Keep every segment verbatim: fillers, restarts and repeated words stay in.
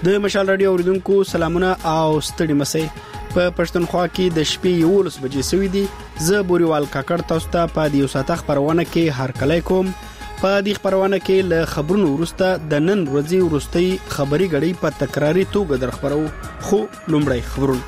د مشال رادیو اوریدونکو سلامونه او ستړي مسئ په پښتونخوا کې د شپې یولس بجې سوي دي. زه بوريوال کاکړ تاسو ته په دې وساته خبرونه کې هر کله کوم. په دې خبرونه کې له خبرونو وروسته د نن ورځې وروستي خبري غړي په تکراري توګه در خبرو. خو لومړی خبرونه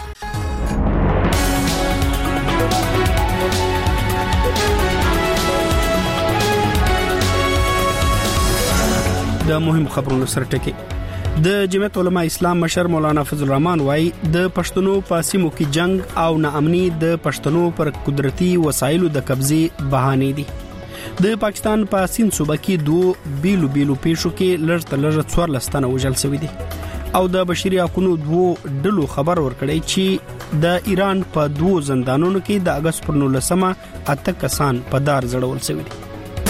د مهم خبرونو سره ټکی. د جمعیت علماء اسلام مشر مولانا فضل الرحمن وايي د پښتنو په سیمو کې جنگ او ناامني د پښتنو پر قدرتي وسایلو د قبضې بهانه دي. د پاکستان په سیند صوبه کې دوه بیلو بیلو پیښو کې لږ تر لږه څوارلس لستانه وژل شوي دي او د بشري حقوقو دوه ډلو خبر ورکړی چې د ایران په دوه زندانونو کې د اگست پر نولسمه اته کسان په دار زړول شوي دي.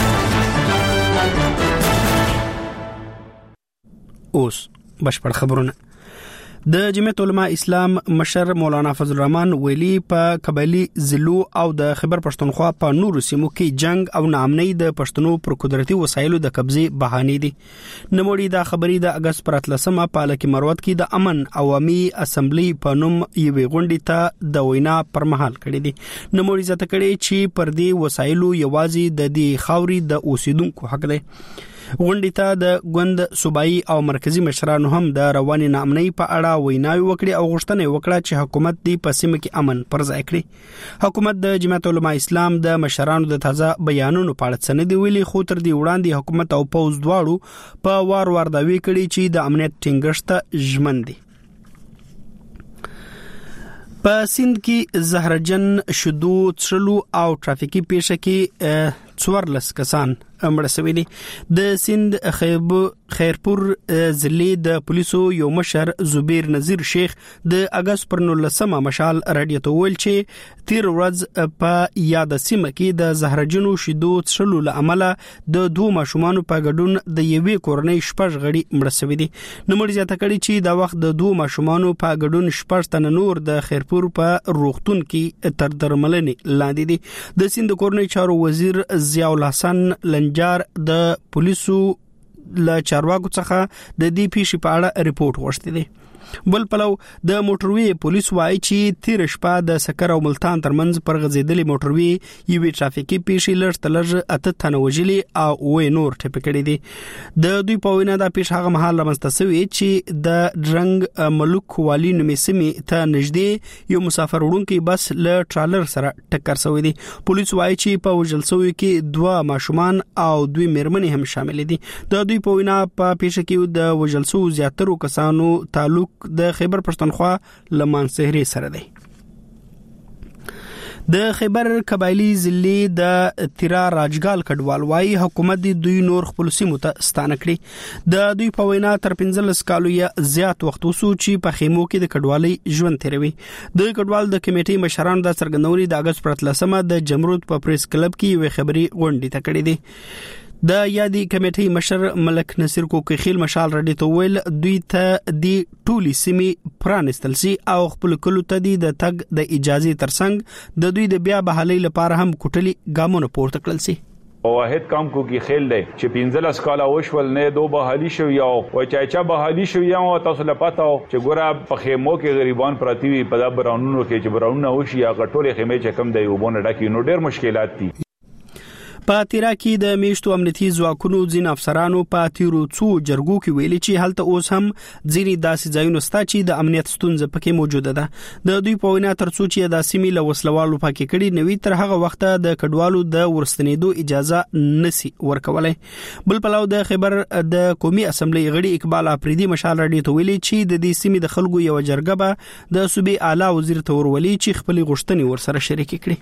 اوس بشپړ خبرونه. د جمعیت علماء اسلام مشر مولانا فضل الرحمن ویلي په قبایلی ضلعو او د خیبر پښتونخوا په نورو سیمو کې جنگ او ناامنۍ د پښتنو پر قدرتي وسایلو د قبضې بهانه دي. نموړي دا خبري د اگست پر اتلسمه په لکه مروت کې د امن عوامي اسمبلی په نوم یوې غونډې ته د وینا پر مهال کړې دي. نموړي ځکه کړي چې پر دې وسایلو یوازې د دې خاوري د اوسیدونکو حق دی. غونډې ته د ګوند صوبایي او مرکزی مشرانو هم د رواني ناامنۍ په اړه ویناوي وکړي او غوښتنه وکړه چې حکومت دې په سیمه کې امن پر ځای کړي. حکومت د جمعیت علماء اسلام د مشرانو د تازه بیانونو په اړه څه دی ویلي، خو تر دې وړاندې حکومت او پوز دواړو په وار وار داوی کړي چې د امنیت ټینګښت ژمن دي. په سیند کې زهرجن شودو څښلو او ټرافیکي پیښه کې څوارلس کسان مړه شوي دي. د سیند خیرپور ضلع د پولیسو یو مشر زبیر نذیر شیخ د اگست پر نولسمه مشال رادیو ته ویل چې تیر ورځ په یاد سیمه کې د زهرجنو شودو څښلو له امله د دوه ماشومان په ګډون د یوې کورنۍ شپږ غړي مړه شوي دي. نموړي زیاته کړي چې دا وخت د دوه ماشومان په ګډون شپږ تن نور د خیرپور په روغتون کې تر درملنې لاندې دي. د سیند کورنۍ چارو وزیر ضیاء الحسن لنجار د پولیسو له چارواکو څخه د دې پیښې په اړه ریپورت غوښتي دي. بل پلو د موټروي پولیس وايي چې تیر شپه د سکر او ملتان ترمنځ پر غځېدلې موټروي یوې ټرافیکي پیښې لږ تر لږه اته تنه وژلي او وې نور ټپي کړي دي. د دوی په وینا دا پیښه هغه مهال رامنځته شوې چې د ډرنګ ملک والي نومې سیمې ته نږدې یو مسافر وړونکی بس له ټرالر سره ټکر شوی دی. پولیس وايي چې په وژل شوی کې دوه ماشومان او دوی مېرمنې هم شامل دي. د دوی په وینا په پیښه کې د وژل شوو زیاترو کسانو تعلق د خیبر پښتونخوا لمن سهري سره دی. د خیبر قبایلی ضلع د تیرا راجګال کډوال وايي حکومت د دوی نور خپل سیمو ته ستانه کړي. د دوی په وینا تر پنځلس کالو یا زیات وخت وسو چې په خیمو کې د کډوالۍ ژوند تیروي. د کډوال د کمیټې مشرانو د څرګندونې د اگست پر اتلسمه د جمرود په پریس کلب کې یو خبري غونډه ته کړې دي. د یادی کمیټې مشر ملک نصیر کوکی خیل مشال رډی ته ویل دوی ته دی ټولي سیمي پرانستل سي او خپل کلو ته دی د تګ د اجازه ترڅنګ د دوی د بیا بحالي لپاره هم کوټلي ګامونه پورته کړل سي. واحد کام کو کی خیل دی چې پنځلس کاله وشول نه دو بحالي شو یا او چا چا بحالي شو یا تاسو لپاره چې ګوره په خیمو کې غریبان پراتی وي په برانونو کې چې برانونه وشي یا غټولې خیمه چې کم دی وبونه ډکی نو ډېر مشکلات دي. په تیرا کې د میشتو امنیتي ځواکونو ځین افسرانو په تیرو څو جرګو کې ویلي چې هلته اوس هم ځینې داسې ځایونه شته چې د امنیت ستونزه پکې موجوده ده. د دوی په وینا تر څو چې د سیمې له وسلوالو پاکې کړي نوي تر هغه وخت د کډوالو د ورستنېدو اجازه نسی ورکولای. بل پلو د خبر د قومي اسمبلی غړي اقبال افریدي مشال رډی ته ویلي چې د دې سیمې د خلکو یو جرګه به د صوبې اعلی وزیر ته ورولي چې خپل غوښتنې ورسره شریک کړي.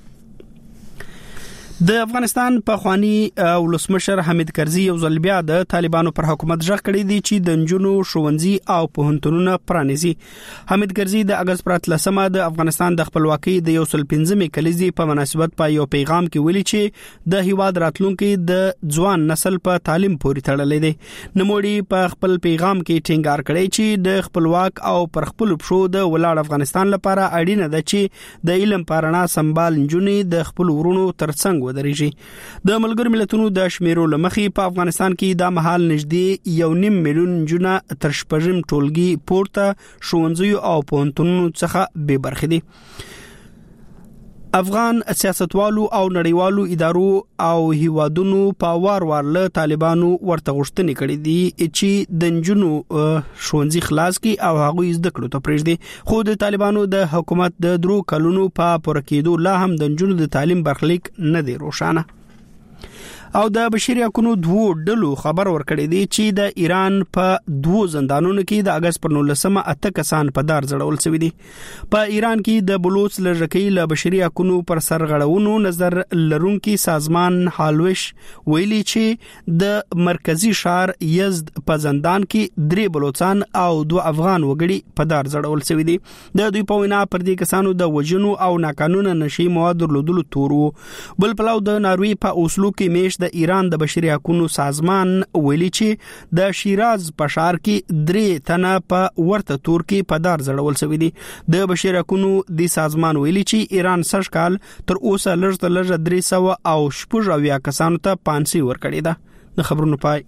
د افغانستان په خواني ولسمشر حمید کرزي یو ځل بیا د طالبانو پر حکومت ژغ کړی دی چې د نجونو ښوونځي او پوهنتونونه پرانیزي. حمید کرزي د اگست پر اتلسمه د افغانستان د خپلواکۍ د یو سل پنځمې کلیزې په مناسبت په یو پیغام کې ویلي چې د هیواد راتلونکي د ځوان نسل په تعلیم پورې تړلې دي. نموړي په خپل پیغام کې ټینګار کړی چې د خپلواک او پر خپل پښو د ولاړ افغانستان لپاره اړینه ده چې د علم پرانا سمبال نجونې د خپل ورونو ترڅنګ ودرېږي. د ملګرو ملتونو د شمیرو لمخې په افغانستان کې د مهال نږدې یو نیم میلیون جنه تر شپږم ټولګي پورته ښوونځیو او پوهنتونونو څخه بې برخې دي. افغان سیاستوالو او نړیوالو ادارو او هیوادونو په وار وار له طالبانو ورته غوښتنې کړې دي چې د نجونو ښوونځي خلاص کړي او هغوی زده کړو ته پرېږدي. خو د طالبانو د حکومت د درو کلونو په پوره کېدو لا هم د نجونو د تعلیم برخلیک نه دی روښانه. او د بشري حقوقو دوه ډلو خبر ورکړی دی چې د ایران په دوه زندانونو کې د اگست پر نولسمه اته کسان په دار ځړول شوی دي. په ایران کې د بلوچ لږکۍ له بشري حقوقو پر سرغړونو نظر لرونکي سازمان حالوش ویلي چې د مرکزی ښار یزد په زندان کې درې بلوچستان او دوه افغان وګړي په دار ځړول شوی دي. د دوی په وینا پر دې کسانو د وژنو او ناقانونه نشي مواد درلودلو تور وو. بل پلاو د ناروی په اوسلو کې میش د ایران د بشري حقوقو سازمان ویلي چې د شیراز په ښار کې درې تنه په ورته تور کې په دار ځړول شوی دي. د بشري حقوقو د سازمان ویلي چې ایران سږ کال تر اوسه لږ تر لږه درې سوه او شپږ اویا کسانو ته پانسي ورکړې ده. د خبرونو پای.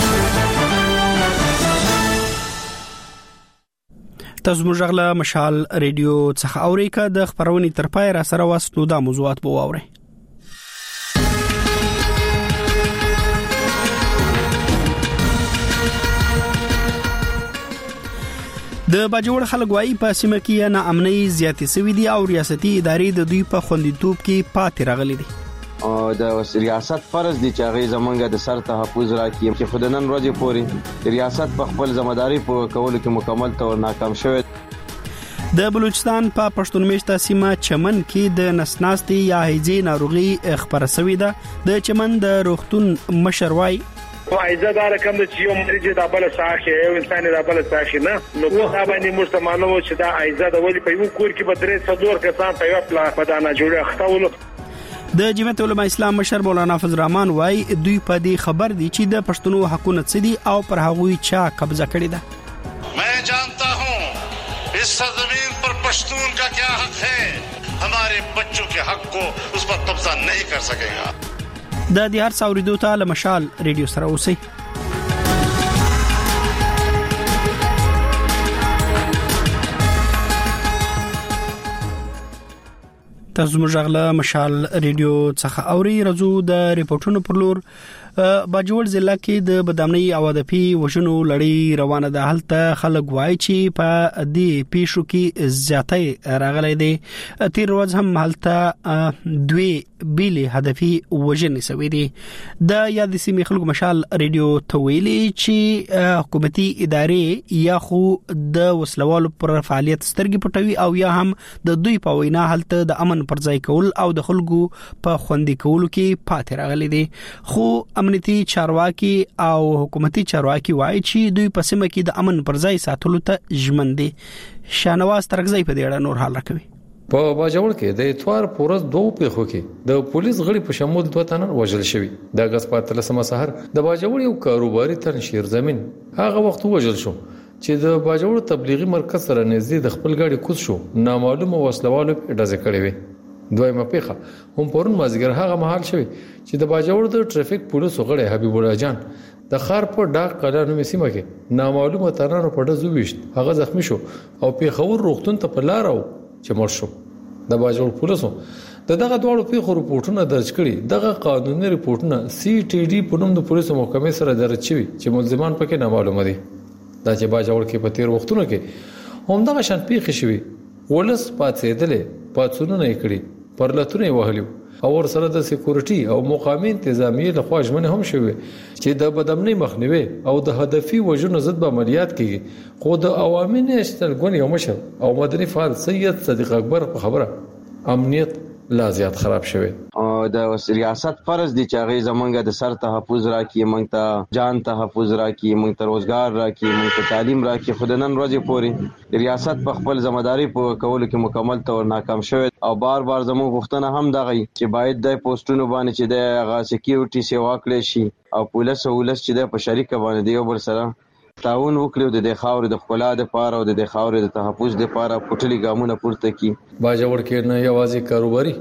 تاسو موږ غلا مشال ریډیو څخه اورئ. که د خبرونې تر پای را سره واسطو د موضوعات به واورئ. د باجوړ خلک وايي په سیمه کې نه امنۍ زیاتې سوي دي او ریاستي ادارې د دوی په خوندیتوب کې پاتې راغلي دي. او د ریاست فرض دي چې هغه زمونږ د سر تحفظ راکړي چې خدانن ورځې پورې ریاست په خپل ځمداري په کولو کې مکمل تور ناکام شوی. د بلوچستان په پښتون میشته سیمه چمن کې د نسناستي یا هیجی ناروغي خبره شوې ده. د چمن د روغتون مشر وايي فایده دار کوم چې یو مریض د بل ساخه یو انسان د بل ساخه نه نو په باندې مستمانو چې دا ایزه د ولی په یو کور کې به درې څلور کسان په یو پلا بدانه جوړه خطاولو. د جمعیت علماء اسلام مشر مولانا فضل الرحمن وايي دوی په دې خبر دي چې د پښتنو حقوقو څه دي او پر هغوی چا قبضه کړی ده. मैं जानता हूं इस सरजमीन पर पश्तून का क्या हक है. हमारे बच्चों के हक को उस पर कब्जा नहीं कर सकेगा. د دې هر څاوریدو ته له مشال ریډیو سره اوسئ. تاسو موږ غلا مشال ریډیو څخه اوري. رزو د ریپورتونو پر لور. باجوړ ضلع کې د بدامنۍ او د پی وژنو لړۍ روانه ده. هلته خلک وایي چې په دې پیښو کې زیاتې راغلي دي. تیر ورځ هم هلته دوی بیلې هدفي وژنې شوې دي. د یاد سیمې خلکو مشال ریډیو ته ویلي چې حکومتي ادارې یا خو د وسلوالو پر فعالیت سترګې پټوي او یا هم د دوی په وینا هلته د امن پر ځای کول او د خلکو په خوندي کولو کې پاتې راغلي دي. خو امنیتي چارواکي او حکومتي چارواکي وایي چې دوی په سیمه کې د امن پر ځای ساتلو ته ژمن دي. شانواز ترغزی په دې اړه نور حال راکوي. په باجوړ کې د اتوار پورز دوه پیښو کې د پولیس غړي په شمول دوه تنه وژل شوی. د اگست په اتلسمه سحر د باجوړ یو کاروباري تنشیر زمين هغه وخت وژل شو چې د باجوړ تبلیغي مرکز سره نږدې د خپل ګاډي کوز شو. نامعلومه وسلوالو ډزې کړې وي. دویمه پیښه هم پرون مازیګر هغه مهال شوی چې د باجوړ د ټریفیک پولیسو غړي حبیب الله جان د خار په ډاک قلانو سیمه کې نامعلومه ترانه په ډزو ویشت. هغه زخمی شو او پیښور روغتون ته په لار او چې مړ شو. د باجوړ پولیسو د دغه دوه پیښو رپورټونه درج کړي. دغه قانوني رپورټونه سی ټي ډي په نوم د پولیسو محکمې سره درج شوي چې ملزمان پکې نامعلومه دي. دا چې باجوړ کې په تیر وختونو کې هم دغه شان پیښې شوي. ولس پاتېدلې پاتونونه یې کړي پرلتونه وهلو او ور سره د سکیورټي او مقامی انتظامیه له خوا ژمنه هم شوی چې د بدامنۍ مخنیوي او د هدفي وژنو ضد به عملیات کیږي. خو د عوامي نېشنل ګوند یو مشر او مدني فعال سید صدیق اکبر په خبره امنیت لا زیات خراب شوی. او د ریاست فرض دي چې هغه زمونږ د سر تحفظ راکړي، موږ ته جان تحفظ راکړي، موږ ته روزګار راکړي، موږ ته تعلیم راکړي. خو د نن ورځې پورې ریاست په خپل ځمداري په کولو کې مکمل تور ناکام شوی او بار بار زموږ غوښتنه هم دغه چې باید د پوسټونو باندې چې د هغه سکیورټي سیوا کړی شي او پولیس او ولس چې د په شریکه باندې یو بل سره تعاون وکړي د خاورې د خپل د پاره او د خاورې د تحفظ د پاره پټلي ګامونه پورته کړي. باجوړ کې نه یوازې کاروباري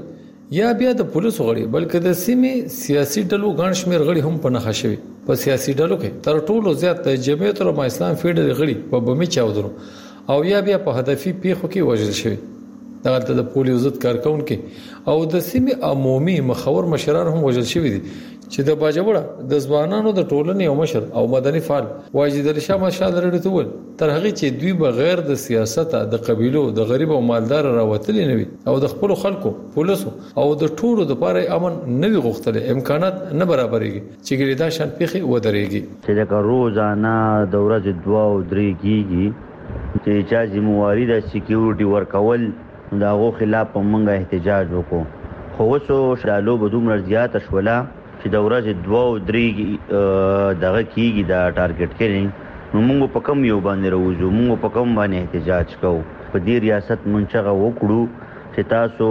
یا بیا د پولیسو غړي بلکې د سیمې سیاسي ډلو ګڼ شمېر غړي هم په نښه شوي. په سیاسي ډلو کې تر ټولو زیات د جمعیت العلماء اسلام فیډرل غړي په بمي چاودنو او یا بیا په هدفي پیښو کې وژل شوي. دغه د پولیسو ضد کارکونکو او د سیمې عمومي مخور مشران هم وژل شوي دي چې د باجوړه د ځوانانو د ټولنې او مشر او مدني فعال واجد علي شاه مشال لري ته ول تر هغه چې دوی بغیر د سیاست د قبيلو د غریب او مالدار راوتلې نه وي او د خپل خلکو پولیسو او د ټولو د لپاره امن نه وي غوښتل امکانات نه برابرېږي چې ګریدا شان پیخي ودرېږي چې د روزانه د ورځې دوا او درې کیږي چې چا ذمہواری د سکیورټي ورکول داغو خلاف موږ احتجاج وکړو خو وسو شالو بدوم رضایت شولا چې د ورځې دوا او درې دغه کیږي دا ټارګټ کړي نو موږ په کوم یو باندې راوځو موږ په کوم باندې احتجاج کوو په دې ریاست منچغه وکړو چې تاسو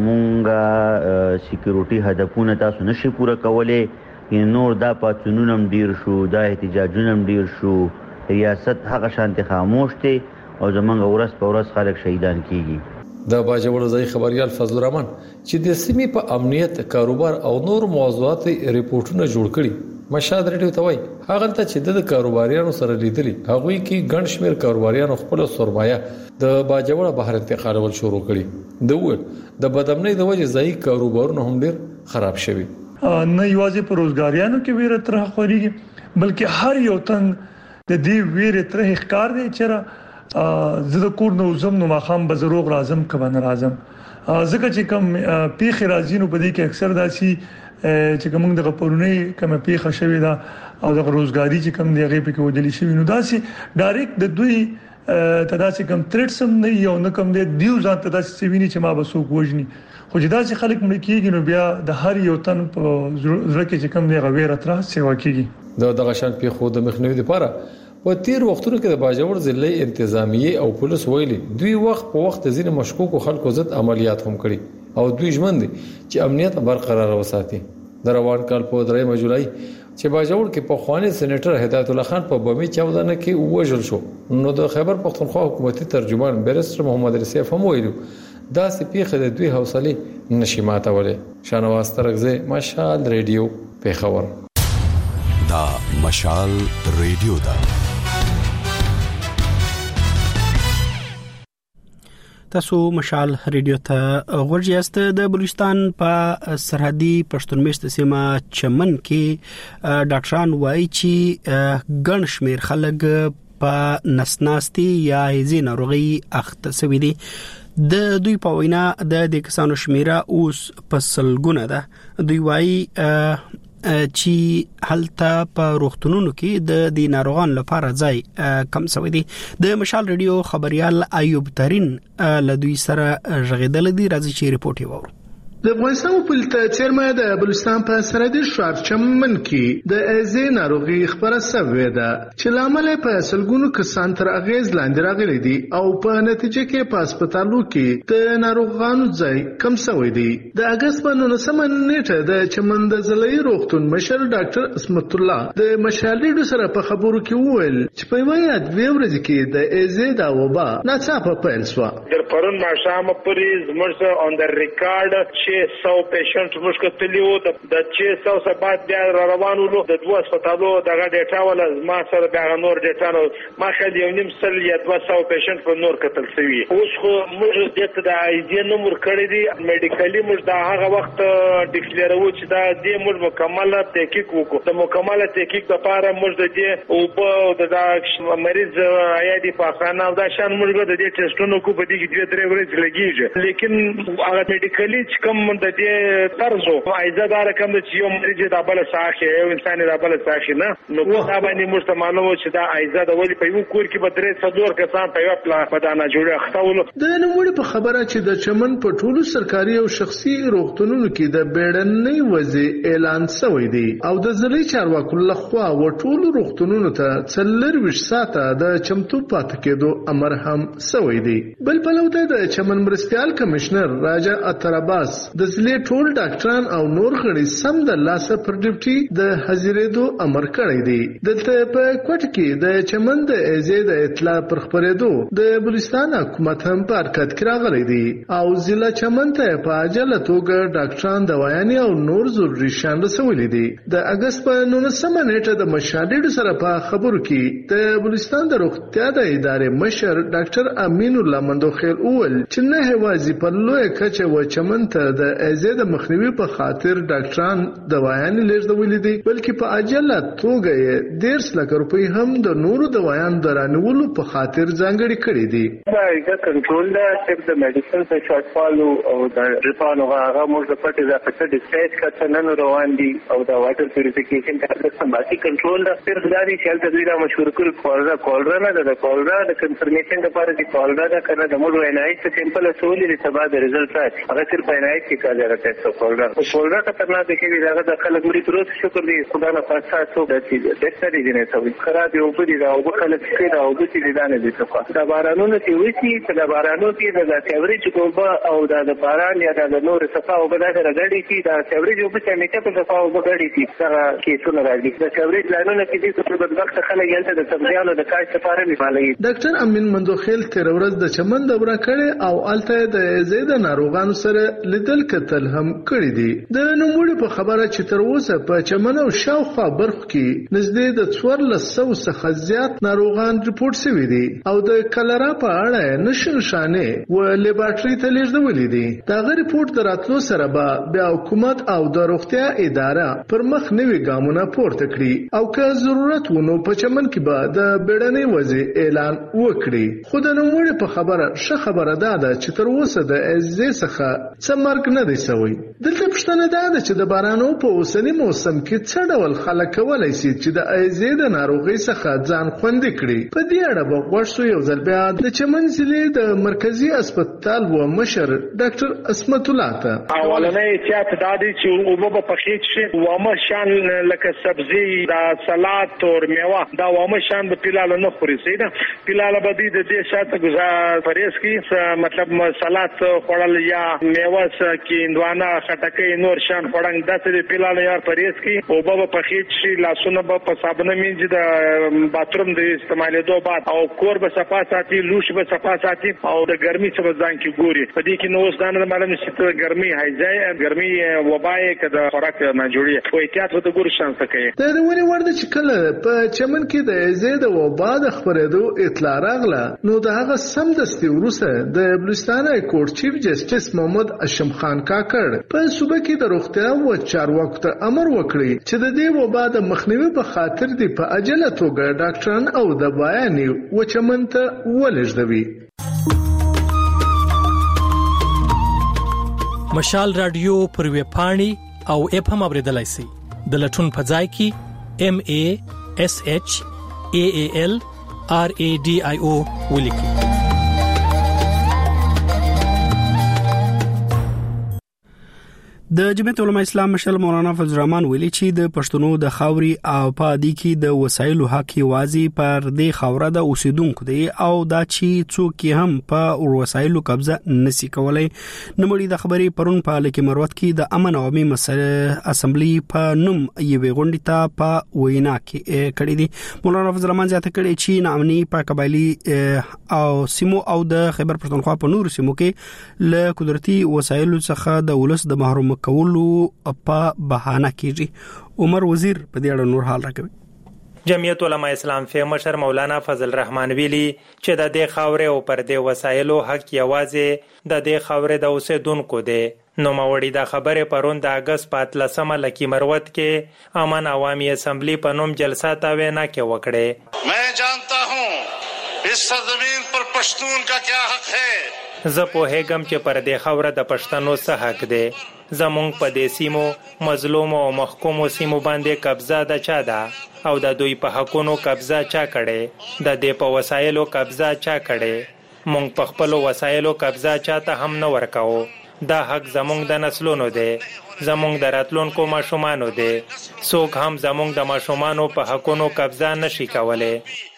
زمونږه سکیورټي هدفونه تاسو نشي پوره کولای نور دا پاتونونم ډیر شو دا احتجاجونم ډیر شو ریاست هغه شانتي خاموش دي او زمونږ ورځ په ورځ خلک شهیدان کیږي. د باجوړ ځای خبريال فضل الرحمن چې د سیمې په امنیت کاروبار او نور موضوعات ریپورتونه جوړ کړي مشهد ریډیو ته وایي هغه ته چې د کاروباریانو سره لیدلي هغه کې ګڼ شمېر کاروباریانو خپل سرمایه د باجوړ بهر انتقالول شروع کړي د د بدامنۍ د وجې ځای کاروبارونه هم ډېر خراب شوي نه یوازې په روزګاریانو کې ویره تر خوريږي بلکې هر یو تن د دې ویره تر ښکار دی چې زه د کور نو زم نو ماخام بزروغ رازم کبه نه رازم ځکه چې کوم پیخ راځینو په دې کې اکثر داسي چې کوم د غپورونی کوم پیخه شوی دا او د روزګاری چې کوم دی غیب کې ودلی شوی نو داسي ډایرکټ د دوی تداسي کوم تریټسم نه یو نه کوم دی دیو ځان تداسي سویني چې ما بسو کوجني خو چې داسي خلک مړ کیږي نو بیا د هر یو تن په زړه کې چې کوم دی غویره تر سیوا کیږي د دغه شان پیخو د مخنیوي لپاره په تیر وختونو کې د باجوړ ضلعي انتظامیه او پولیس ویلي دوی وخت په وخت ځینې مشکوکو خلکو ضد عملیات هم کړي او دوی ژمن دي چې امنیت برقرار وساتي. د روان کال په درېمه جولای چې باجوړ کې په خواني سېنیټر هدایت الله خان په بمي چاودنه کې وژل شو نو د خیبر پختونخوا حکومتي ترجمان بیرستر محمد رسیف هم ویلو دا سپیخه د دوی حوصله نشي ماتولې. شانواز ترغزه مشال ریډیو پیښور. دا مشال ریډیو دا تاسو مشال ریډیو ته غوږی یاست. د بلوچستان په سرحدي پښتون میشت سیمه چمن کې ډاکټران وایي چې ګڼ شمیر خلک په نسناستي یا هیزي ناروغي اخته شوي دي. د دوی په وینا د دې کسانو شمیره اوس په سلګونه ده. دوی وایي چې هلته په روغتونونو کې د دې ناروغان لپاره ځای کم شوی دی. د مشال ریډیو خبريال ایوب ترين له دوی سره ژغېدل دي. راځي چې ریپورت یې وورو. د افغانستان په څیرمه د بلوچستان په سرحدي ښار چمن کې د ایزي ناروغي خبره شوې ده چې لامل په سلګونو کسان تر اغیز لاندې راغلي دي او په نتیجه کې په هسپتالو کې د ناروغانو ځای کم شوی دی. د اگست په نولسمه نیټه د چمن د ضلعي روغتون مشر ډاکټر اسمت الله د مشالډو سره په خبرو کې وویل چې په یاد وی ورځ کې د ایزي دا وبا ناڅاپه پیل شو. در پرون ماښام پورې زموږ اون د ریکارډ छह सौ पेशेंट مشکل و د छह सौ څخه بعد بیا روانو له د دوه هسپتالو دغه ډیټا ولا ما سره د نور ډیټا نو ما خل یو نیم سل یا دوه سو پیشنټ په نور کتل سوي. اوس خو موږ دته د آی ډي نمبر کړی دی میډیکلی موږ دا هغه وخت ډیکلیئر و چې دا د موږ مکمله تحقیق وکړو. د مکمله تحقیق لپاره موږ د دې او په د مریض عیادي پاخانه او دا شان موږ د دې ټیسټونو کو په دې کې دوه درې ورځې لګیږي لیکن هغه میډیکلی چې کوم د دې طرزو ایزه دا رقم چې یو مریض د بل ساخه یو انسان د بل ساخه نه نو دا باندې موږ معلومه چې دا ایزه د ولی په یو کور کې به درې څلور کسان په یو پلا بدانه جوړه خطاولو. د نوموړي په خبره چې د چمن په ټولو سرکاري او شخصي روغتونونو کې د بیړنۍ وضع اعلان شوی دی او د ضلعي چارواکو لخوا و ټولو روغتونونو ته څلور ویشت ساعته د چمتو پاتې کېدو امر هم شوی دی. بل پلو ته د چمن مرستيال کمشنر راجا اتر عباس د ضلع ټول ډاکټران او نور غړي سم د لاسه پر ډیوټي د حاضرېدو امر کړی دی. دلته په کوټ کې د چمن د ایزې د اطلاع پر خبرېدو د بلوچستان حکومت هم په حرکت کې راغلی دی او ضلع چمن ته په عاجله توګه ډاکټران دوايانې او نور ضروري شیان رسولي دي. د اگست په نولسمه نیټه د مشاهدې سره په خبرو کې د بلوچستان د روغتیا د ادارې مشر ډاکټر امین الله مندوخیل اول چې نه هوازي په لوی کچه و چمن ته د ایزې د مخنیوي په خاطر ډاکټران دوايانې لېږدولې دي بلکې په عاجله توګه یې ډېر لک روپۍ هم د نورو دوايانو د رانیولو په خاطر ځانګړي کړي دي. دا کنټرول دا چې د میډیسن په شارټفال او د ریپانو هغه موږ د پټ اضافه ډیسپیچ کړه نن روان دي او دا واټر پیوریفیکیشن ټارګټ سمباسي کنټرول دا صرف دا دی چې د دوی دا مشهور کړ کولرا کولرا نه د کولرا د کنفرمیشن لپاره چې کولرا دا کنه د موږ وینای چې سیمپل اصول لري سبا د ریزلټ راځي هغه صرف وینای چې کاله راځي کولرا کولرا خطرناک دی چې دا د خلک مری تروس شکر دی خدای نه پاسه څو د دې د ستړي دي نه څو خراب یو په دې دا او خلک کې دا او د دې دانه دي څه دا بارانونه چې وسی چې دا بارانو کې د سیوریج کوبا او د باران یا د نور صفه او بل سره غړي چې دا سیوریج په چمیته په صفه او غړي چې سره کې څونه راځي د سیوریج لانونه کې دې څه بدبخت خلک یلته د سبزیانو د کاش لپاره میفالي. ډاکټر امین مندوخیل تیر ورځ د چمن دوره کړي او الته د زید ناروغانو سره لیدل کتل هم کړی دي. د نوموړي په خبره چې تر اوسه په چمن او شاوخوا برخو کې نږدې د څوارلس سوه څخه زیات ناروغان ریپورت شوي دي او د کلرا په اړه نشو نشانه و لیبارټري ته لیږدولې دي. دا غي ریپورت دراتلو سره به بیا حکومت او د روغتیا اداره پر مخ نوي ګامونه پورته کړي او که ضرورت ونه په چمن کې به د بیړنۍ وضع اعلان وکړي. خو د نوموړي په خبره ښه خبره ده چې تر اوسه د ایزې څخه څه مرګ نه دی شوی. دلته پوښتنه ده چې د بارانو په اوسنی موسم کې څه ډول خلک کولای شي چې د ایزې د ناروغۍ څخه ځان خوندي کړي. په دې اړه به غوښ شو یو ځل بیا د چمن ضلع د مرکزی هسپتال و مشر ډاکټر اسمت الله ته اولنې احتیاط دا دی چې اوبه په پخېچ شي وامه شان لکه سبزی دا سلاد او میوه دا وامه شان د پیلاله نه خوري سي دا پیلاله به د دې شاته گزار پرېس کی مطلب سلاد خوړل یا میوه کې اندوانه خټکې نور شان خوړنګ داسې پیلاله یار پرېس کی اوبه په پخېچ شي لاسونه په صابونه مینځي د باتروم د استعمالېدو بعد او کور به صفا ساتي لوش به صفا ساتي او د ګرمي څخه ځان کې ګوري. په دې کې نو اوس دا نه معلوم شي چې ګرمي هایځي ګرمي وبای کده خوراک نه جوړي او احتیاط وته ګور شانس کوي. دا ونی ورده چې کله په چمن کې د زید وبا د خبرېدو اطلاع راغله نو د هغه سم دستي ورسره د بلوچستان های کورټ چیف جسټس محمد اشم خان کاکړ په صوبه کې د روغتیا او چارواکو ته امر وکړي چې د دې وبا د مخنیوي په خاطر دی په عجله توګه ډاکټران او د بیانې و چمن ته ولېږدوي. مشال رادیو پر وی پاڼي او اپ هم اوریدلای شئ. د لټون په ځای کې ام ا اس اچ ا ا ال ار ا ډي آی او ولیکئ. د جمعیت علماء اسلام مشر مولانا فضل الرحمن ویلي چې د پښتنو د خاوري او پادي کې د وسایلو حق وازي پر د خوره د اوسیدونکو دی او دا چې څوک هم په وسایلو قبضه نسی کولای. نمړي د خبري پرون په لکه مروت کې د امن عوامي مسله اسمبلی په نوم یوې غونډې ته په وینا کې کړې دي. مولانا فضل الرحمن ځاته کړي چې نامني په قبایلی او سیمو او د خیبر پښتونخوا په نور سیمو کې له قدرتي وسایلو څخه د ولس د محروم کولو په بهانه کېږي. عمر وزیر په دې اړه نور حال راکوي. جمعیت علماء اسلام فی مشر مولانا فضل الرحمن ویلي چې د دې خاورې او پر دې وسایلو حق یوازې د دې خاورې د اوسیدونکو دی. نو ماوړي دا خبره پرون د اگست په اتلسمه لکی مروت کې امن عوامی اسمبلی په نوم جلسه تا وینا کې وکړه. میں جانتا ہوں اس سرزمین پر پشتون کا کیا حق ہے. زه پوهیږم چې پر دې خاوره د پښتنو څه حق دی. زمونږ په دې سیمو مظلوم او محکوم سیمو باندې قبضه د چا ده او د دوی په حقونو قبضه چا کړي. د دې په وسایلو قبضه چا کړي. مونږ په خپل وسایلو قبضه چاته هم نه ورکاو. دا حق زمونږ د نسلونو دی. زمونږ د راتلونکو ماشومانو دی. څوک هم زمونږ د ماشومانو په حقونو قبضه نشي کولای.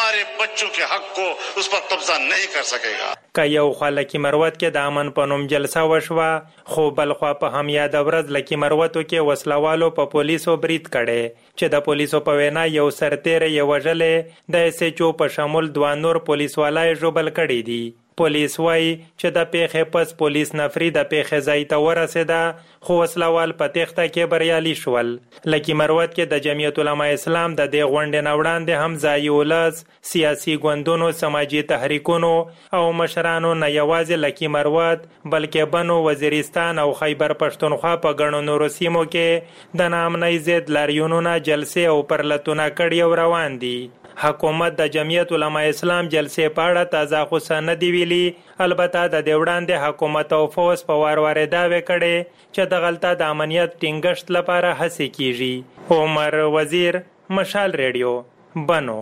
हमारे बच्चों के हक को उस पर कब्जा नहीं कर सकेगा। که یو خوا لکی مروت کې د امن په نوم جلسه وشوه، خو بل خوا په هم یاد ورځ لکی مروتو کې وسلوالو په پولیسو برید کړي چې د پولیسو په وینا یو سرتیری یې وژلې، د ایس ایچ او په شمول دوه نور پولیسوالای ژوبل کړي دي. پولیس وایي چې د پیښې پس پولیس نفری د پیښې ځای ته ورسېده، خو وسلوال په تېښته کې بریالي شول. لکي مروت کې د جمعیت علما اسلام د دې غونډې نه وړاندې هم ځایي ولس، سیاسي ګوندونو، سماجي تحریکونو او مشرانو نه یوازې لکي مروت بلکې بنو، وزیرستان او خیبر پښتونخوا په ګڼو نورو سیمو کې د ناامنۍ ضد لاریونونه، جلسې او پرلتونه کړي او روان دي. حکومت د جمعیت علما اسلام جلسې په اړه تازه خو نه دی ویلي، البته د دې وړاندې حکومت او فوز په وار وار دعوې کړي چې د غلطه د امنیت ټینګښت لپاره هڅې کیږي. عمر وزیر، مشال ریډیو، بنو.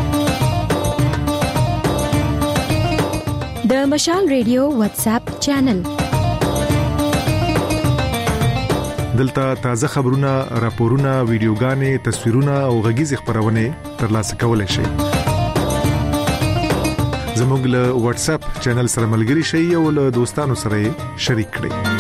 د مشال ریډیو واتس اپ چینل دلته تازه خبرونه، راپورونه، ویډیوګانې، تصویرونه او غږیز خبرونه ترلاسه کولای شئ. زموږ له واتس اپ چینل سره ملګري شئ او له دوستانو سره شریک کړئ.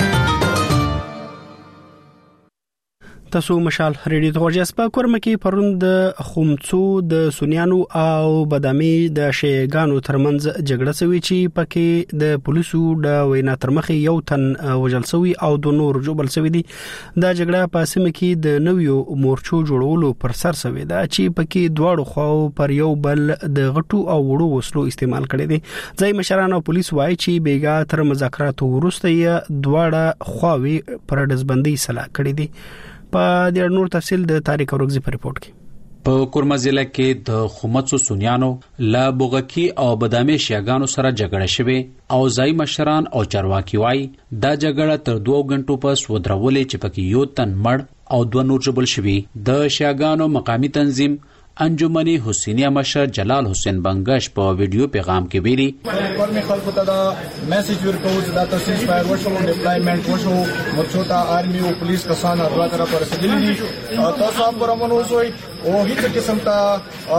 تاسو مشال ریډیو ته ورجاس په کورم کې پرون د خومڅو د سونیانو او بادامي د شیګانو ترمنځ جګړه شوې چې پکې د پولیسو د وینا ترمخې یو تن وژل شوی او د نور جوبل شوی دي. دا جګړه په سیمه کې د نویو مورچو جوړولو پر سر شوې ده چې پکې دواړو خواو پر یو بل د غټو او وړو وسلو استعمال کړي دي. ځای مشران او پولیس وایي چې بیګا تر مذاکراتو وروسته یې دواړه خواوې پر دزبندۍ سلا کړي دي. په دې نور تفصیل د تاریخ اورګزي په ریپورت کې. په کورما ضلع کې د خومڅو سونیانو لا بوغکی او بادامي شیګانو سره جګړه شوه او ځای مشران او چارواکي وایي دا جګړه تر دوه غنټو پس ودرولې چې پکې یو تن مړ او دوه نور جبل شوي. د شیګانو مقامی تنظیم انجمنی حسینیه مشر جلال حسین بنگش په ویډیو پیغام کې ویلي ورمي خلکو ته دا میسج ورکوي چې دا تاسو سپایر وشو، ډیپلایمنٹ وشو، مرچو ته آرمي او پولیس کسان هغه طرف رسیدلي دي. تاسو هم پرمنو وسوي او هیڅ قسم ته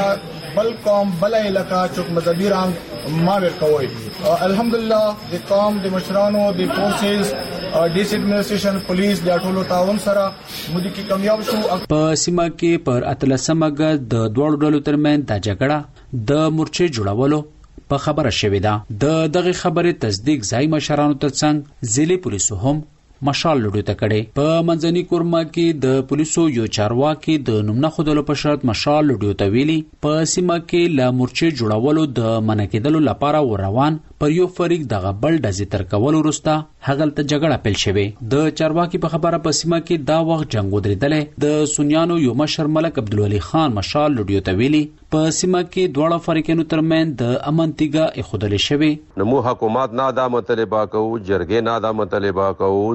د بل قوم بل علاقہ چوک مذهبي رنګ ما ورکوي. الحمدلله د قوم د مشرانو د فورسز ډیس ایڈمنسټریشن پولیس د ټولو تعاون سره مودي کې کامیاب شو. په سیمه کې پر اتلسمه د دوړو ډلو ترمن د جګړه د مورچې جوړولو په خبره شوې ده. د دغه خبره تصدیق ځای مشرانو ترڅنګ ځلې پولیسو هم مشال لډو ته کړي. په منځني کورما کې د پولیسو یو چارواکي د نومنه خودلو په شرط مشال لډو ته ویلي په سیمه کې لا مورچې جوړولو د منکیدلو لپاره وروان پر یو فریق دغه بل ډزې تر کول وروسته هغه ته جګړه پیل شوه. د چارواکي په خبره په سیمه کې دا وخت جنگ ودرېدل. د سونیانو یو مشر ملک عبدالولي خان مشال لډیو ته ویلي په سیمه کې دوه فریقونو ترمن د امن تیګه اخودل شوه. نمو حکومت نه دا مطالبه کوو، جرګې نه دا مطالبه کوو،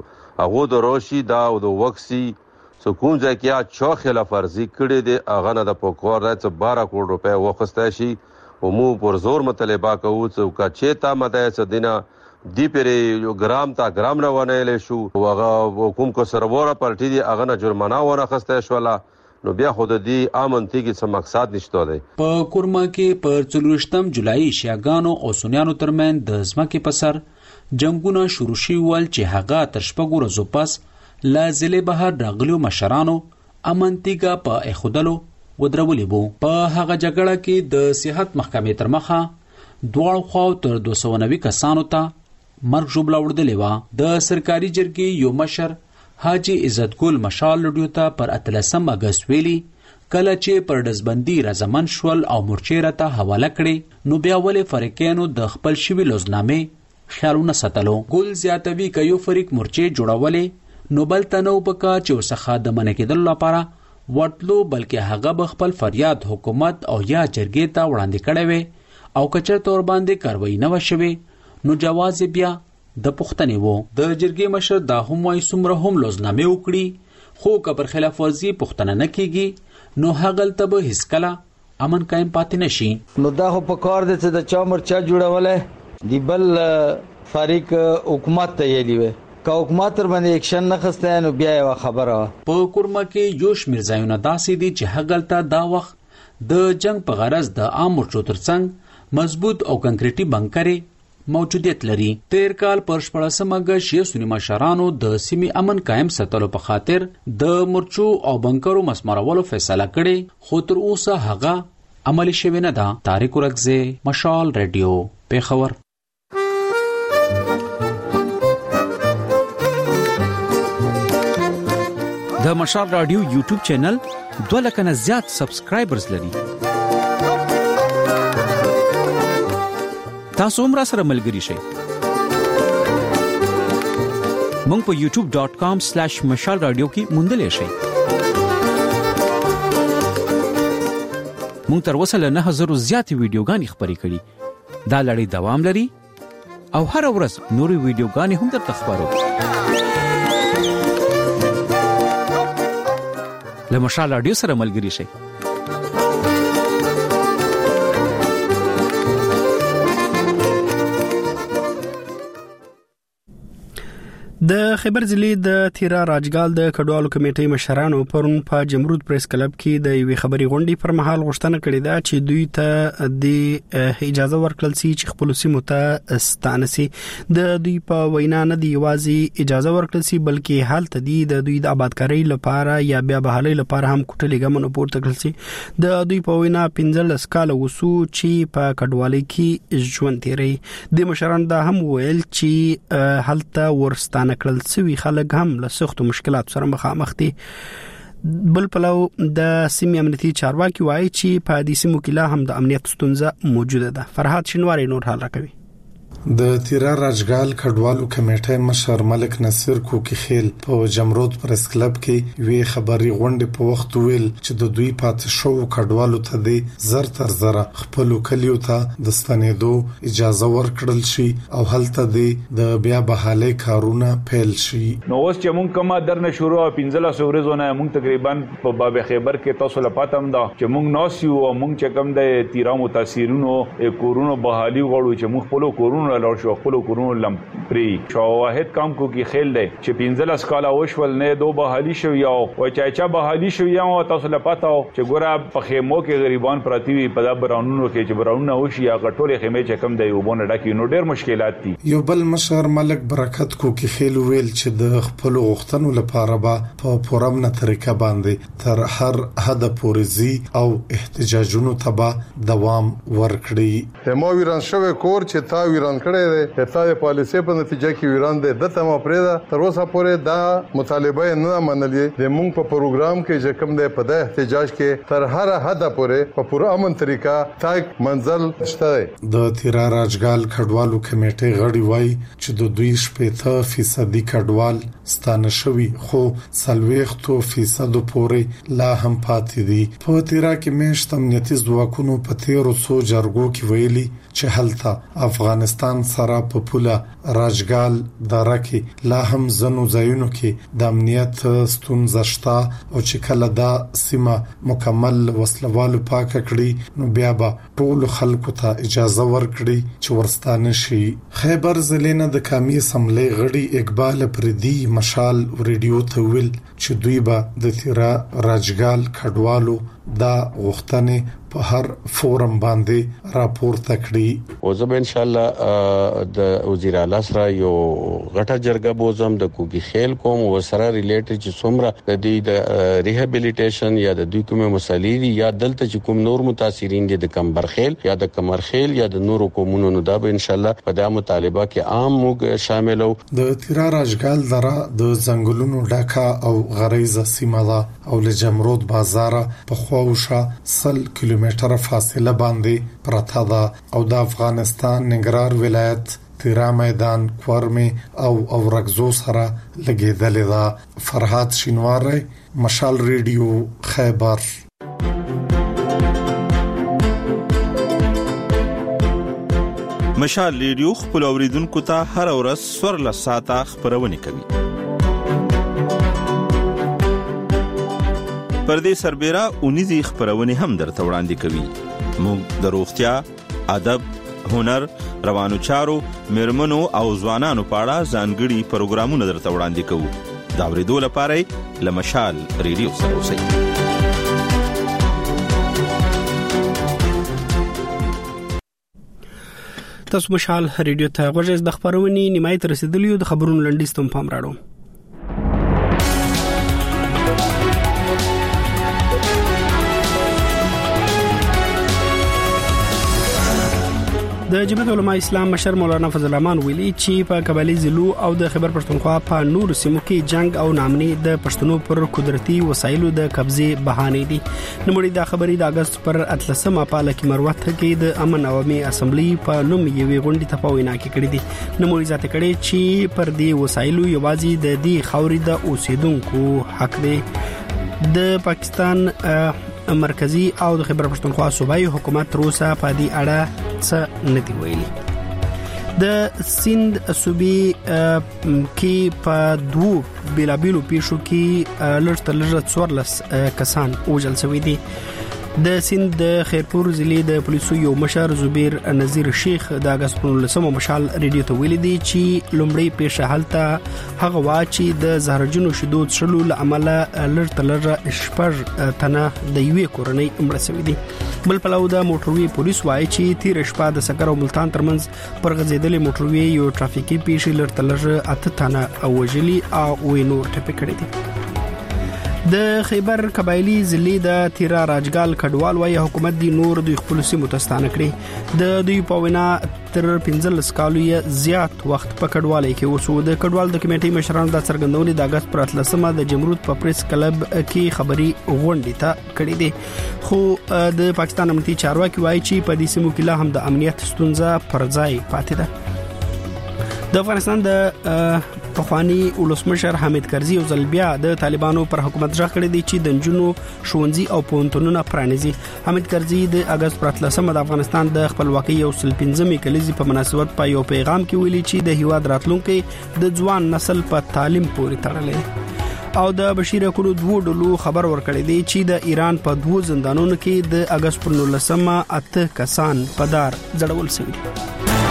هغه د روشي دا او د وکسي سکون ځکه چې خلاف ورزي کړي دي هغه نه د پوکور راځي بارہ کروڑ روپے وخسته شي. ومو پر زور مطالبه کوو چې کا چیتا مده سدینا دی پرې یو ګرام تا ګرام نه ونهل شو. هغه حکومت کو سرور پارټي دی هغه نه جرمانه ونه خسته شولا. نو بیا خود دې امنتي کې څه مقصد نشته دی. په کورما کې پر څلورشتم جولای شیګانو او سونیانو ترمن د ځمکې په سر جنگونه شروع شي ول چې هغه تر شپږو ورځې پس لا ضلع بهر راغلو مشرانو امنتيګه په اخودلو ودرولې وو. په هغه جګړه کې د صحت محکمې تر مخه دوه خواو تر دوه سوه نوي کسانو ته مرګ ژوبله وړدلې وه. د سرکاري جرګې یو مشر حاجی عزت ګل مشال لډیو ته پر اتلسم اګست ویلي کله چې پر دزبندي رضامند شول او مورچې راته حواله کړي نو بیا ولې فریقینو د خپل شوي لوزنامې خیالونه ساتلو. ګل زیاتوي که یو فریق مورچې جوړولې نو بل ته نو پکا چې ورڅخه د منع کېدلو لپاره وټلو بلکې هغه به خپل فریاد حکومت او یا جرګې ته وړاندې کړی وي او کچر تور باندې کاروایی نه وشوي نو جواز بیا د پښتنې وو. د جرګې مشر دا هم وایي څومره هم لوزنامې وکړي خو که پر خلاف ورزي پښتنه نه کیږي نو هغلته به هیڅکله امن قائم پاتې نشي. نو دا خو په کار دي چې د چا مرچا جوړولې دی بل فریق حکومت ته یې لیوي که حکومت تر باندې اکشن نه خسته نو بیا یو خبره. په کورما کې یو شمیر ځایونه داسې دي چې هغلته دا وخت د جنگ په غرض د عام مورچو ترڅنګ مضبوط او کنکریټي بنکرې موجودیت لري. تیر کال پر شپږمه اگست یې سنی مشرانو د سیمې امن قائم ساتلو په خاطر د مورچو او بنکرو مسمارولو فیصله کړې، خو تر اوسه هغه عملی شوی نه ده. طارق ورکزی، مشال ریډیو، پیښور. د مشال رادیو یوټیوب چینل دوه لکه نه زیات سبسکرایبرز لري. تاسو هم را سره ملګري شئ. مونږ په یوټیوب ډاٹ کام سلیش مشال رادیو کې موندلای شئ. مونږ تر اوسه له نه هزارو زیات ویډیوګانې خپرې کړي. دا لړۍ دوام لري او هر ورځ نورې ویډیوګانې هم درته خپرو. له مشال رادیو سره ملګري شئ. د خیبر ضلع د تیرا راجګال د کډوالو کمیټې مشرانو پرون په جمرود پریس کلب کې د یوې خبري غونډې پر مهال غوښتنه کړې ده چې دوی ته د اجازه ورکړل شي چې خپل سیمو ته ستانسي. د دوی په وینا نه دی یوازې اجازه ورکړل شي بلکې حالت دی د دوی د آبادکاري لپاره یا بیا بحالي لپاره هم کوټلې ګمنو پورته کړل شي. د دوی په وینا پنځلس کاله وسو چې په کډوالۍ کې ژوند تیري. د مشرانو دا هم ویل چې حالت ورستانه کړل سوي خلک هم له سختو مشکلات سره مخامخ دي. بل پلو د سیمې امنیتي چارواکي وایي چې په دې سیمو کې لا هم د امنیت ستونزه موجوده ده. فرحات شینواری نور حال راکوي. د تیرا راجګال کډوالو کمیټې مشر ملک نصیر کوکی خیل په جمرود پریس کلب کې وی خبري غونډه په وخت ویل چې د دوی پاتې شو کډوالو ته د زر تر زر خپل کلیو ته د ستنېدو اجازه ورکړل شي او هلته د بیا بحالي کارونه پیل شي. نو اوس چې مونږ کومه درنه شروع پنځلس ورځې نه مونږ تقریبا په باب خیبر کې تاسو لپاره هم دا چې مونږ ناسیو او مونږ چې کوم د تیرا متاثرینو کورونو بحالي غواړو چې مونږ خپل کورونو لور شو خپل کورونو لم پری شو واحد کام کو کی خیل دی چې پنځلس کاله وشول نه دو بحالي شو یا او چا چا بحالي شو یا تاسو لپاره چې ګوره په خیمو کې غریبان پراتی وي په برانونو کې چې برانونه وشي یا غټولې خیمه چې کم دی وبونه ډکی نو ډېر مشکلات دي. یو بل مشر ملک برکت کو کی خیل ویل چې د خپل غوښتنو لپاره به په پورمنه طریقه باندې تر هر حد پورزي او احتجاجونو تبا دوام ورکړي. همو ویران شوه کور چې تا ویران کړی دی د تا د پالیسي په نتیجه کې ویران دی د تمه پرېدا تر اوسه پورې دا مطالبه نه منلې. د مونږ په پروګرام کې چې کوم دی په د احتجاج کې تر هر حد پورې په پوره امن طریقه تاک منزل شته. د تیرا راجګال کډوالو کمیټې غړي وایي چې د دوی شپږ فیصدي کډوال ستانه شوي خو سلويختو فیصد پورې لا هم پاتې دي. په تیرا کې مېشت امنیتي ځواکونو په تیرو څو جرګو کې ویلي چې هلته افغانستان سره په پوله راجګال دره کې لا هم زنو ځایونو کې د امنیت ستونزه شته او چې کله دا سیمه مکمل وسلوالو پاک کړي نو بیا به ټول خلکو ته اجازه ورکړي چې ورستانه شي. خیبر ضلع نه د قومي اسمبلی غړي اقبال پردي مشال ریډیو ته ویل چې دوی به د تیرا راجګال کډوالو دا غوښتنې په هر فورم باندې راپورته کړي. او زه به ان شاء الله د وزیر اعلی سره یو غټه جرګه بوزم د کوکی خیل کوم و سره ریلیټډ چې څومره د دې د ریهابیلیټیشن یا د دوی کومه مسالې دي یا دلته چې کوم نور متاثرین دي د کمبرخیل یا د کمرخیل یا د نورو کومونو نو دا به ان شاء الله په دا مطالبه کې عام موږ شاملو. د تیرا راجګال دره د ځنګلونو ډکه او غریزه سیمه ده او له جمرود بازار په خواوشه سل کیلومتره فاصله باندې پرته ده او د افغانستان ننګرهار ولایت تیرا میدان کورمه او اورګزو سره لګیدلې ده. فرحات شینواری مشال ریډیو خیبر. مشال ریډیو خپل اوریدونکو ته هر ورځ سور له ساعته خبرونه کوي. پردې سربېره اونیزي خبرونه هم درته وړاندې کوي. موږ د روغتیا، ادب، هنر، روانو چارو، مرمنو او ځوانانو په اړه ځانګړي پروګرامونه درته وړاندې کوو. دا ورېدو لپاره لمشال ریډیو سره اوسئ. تاسو مشال ریډیو ته غوږی د خبرونې نیمایت رسیدلی د خبرونو لنډیز ته پام راړو. د جمعیت علماء اسلام مشر مولانا فضل الرحمن ویلي چې په قبایلی ضلعو او د خیبر پښتونخوا په نور سیمو کې جنگ او نامني د پښتنو پر قدرتي وسایلو د قبضه بهانه دي. نوموړي دا خبرې د اگست پر اتلسمه په لکه مروت کې د امن عوامي اسمبلی په نوم یوې غونډې ته په وینا کې کړې دي. نوموړي ذات کړي چې پر دې وسایلو یوازې د دې خاورې د اوسیدونکو حق دی. د پاکستان مرکزی او د خیبر پښتونخوا صوبایي حکومت تر اوسه په دې اړه څه نه دی ویلي. د سند صوبې کې په دوه بیلابیلو پیښو کې لږ تر لږه څوارلس کسان وژل شوي دي. د سند د خیرپور ضلع د پولیسو یو مشر زبیر نذیر شیخ د اگست په لسمه مشال ریډیو ته ویلي دي چې لومړی پیښه هلته هغه وا چې د زهرجنو شیدو څښلو له امله لږ تر لږه شپږ تنه د یوې کورنۍ مړه شوي دي. بل پلو د موټروي پولیس وایي چې تیر شپه د سکر او ملتان ترمنځ پر غځېدلې موټروي یو ټرافیکي پیښه لږ تر لږه اته تنه وژلي او وې نور ټپي کړي دي. د خیبر قبایلی ضلع د تیرا راجګال کډوال وايي حکومت دی نور د خپل سیمو تستانه کړي. د دوی په وینا تر پنځلس کالو یې زیات وخت په کډوالۍ کې وسو. د کډوال د کمیټې مشرانو د څرګندونې د اگست پر اتلسمه د جمرود په پریس کلب کې خبري غونډې ته کړې دي. خو د پاکستان امنیتي چارواکي وايي چې په دې سیمو کې لا هم د امنیت ستونزه پر ځای پاتې ده. د افغانستان د پخوانی ولسمشر حامد کرزي او زلبیا د طالبانو پر حکومت ځخ کړی دی چې د جنونو شونځي او پونتونونه پرانیزي. حامد کرزي د اگست پر اتلسمه د افغانستان د خپلواکۍ او سل پنځمې کلیزې په مناسبت په یو پیغام کې ویلي چې د هیواد راتلونکي د ځوان نسل په تعلیم پورې تړلې. او د بشیر کولو دوه ډلو خبر ورکړی دی چې د ایران په دوه زندانونو کې د اگست پر نولسمه اته کسان په دار ځړول شوي دي.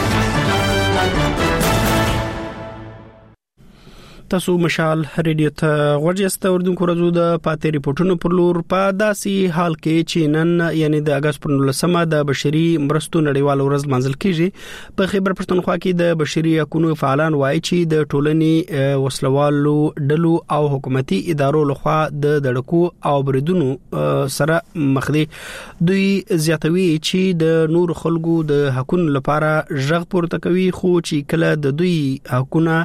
تاسو مشال ریډیو ته غوړجسته اردوونکو راځو د پاتې ریپورتونو پر لور. په داسې حال کې چې نن یعنی د اگست پر نولسمه د بشري مرستو نړیوال ورځ منځل کیږي. په خیبر پښتونخوا کې د بشري حقوقو فعالان وایي چې د ټولنې وسلوالو ډلو او حکومتي ادارو لخوا د دړکو او بریدونو سره مخ دي. دوی زیاتوي چې د نور خلکو د حقوقو لپاره ژغ پورته کوي، خو چې کله د دوی حقونه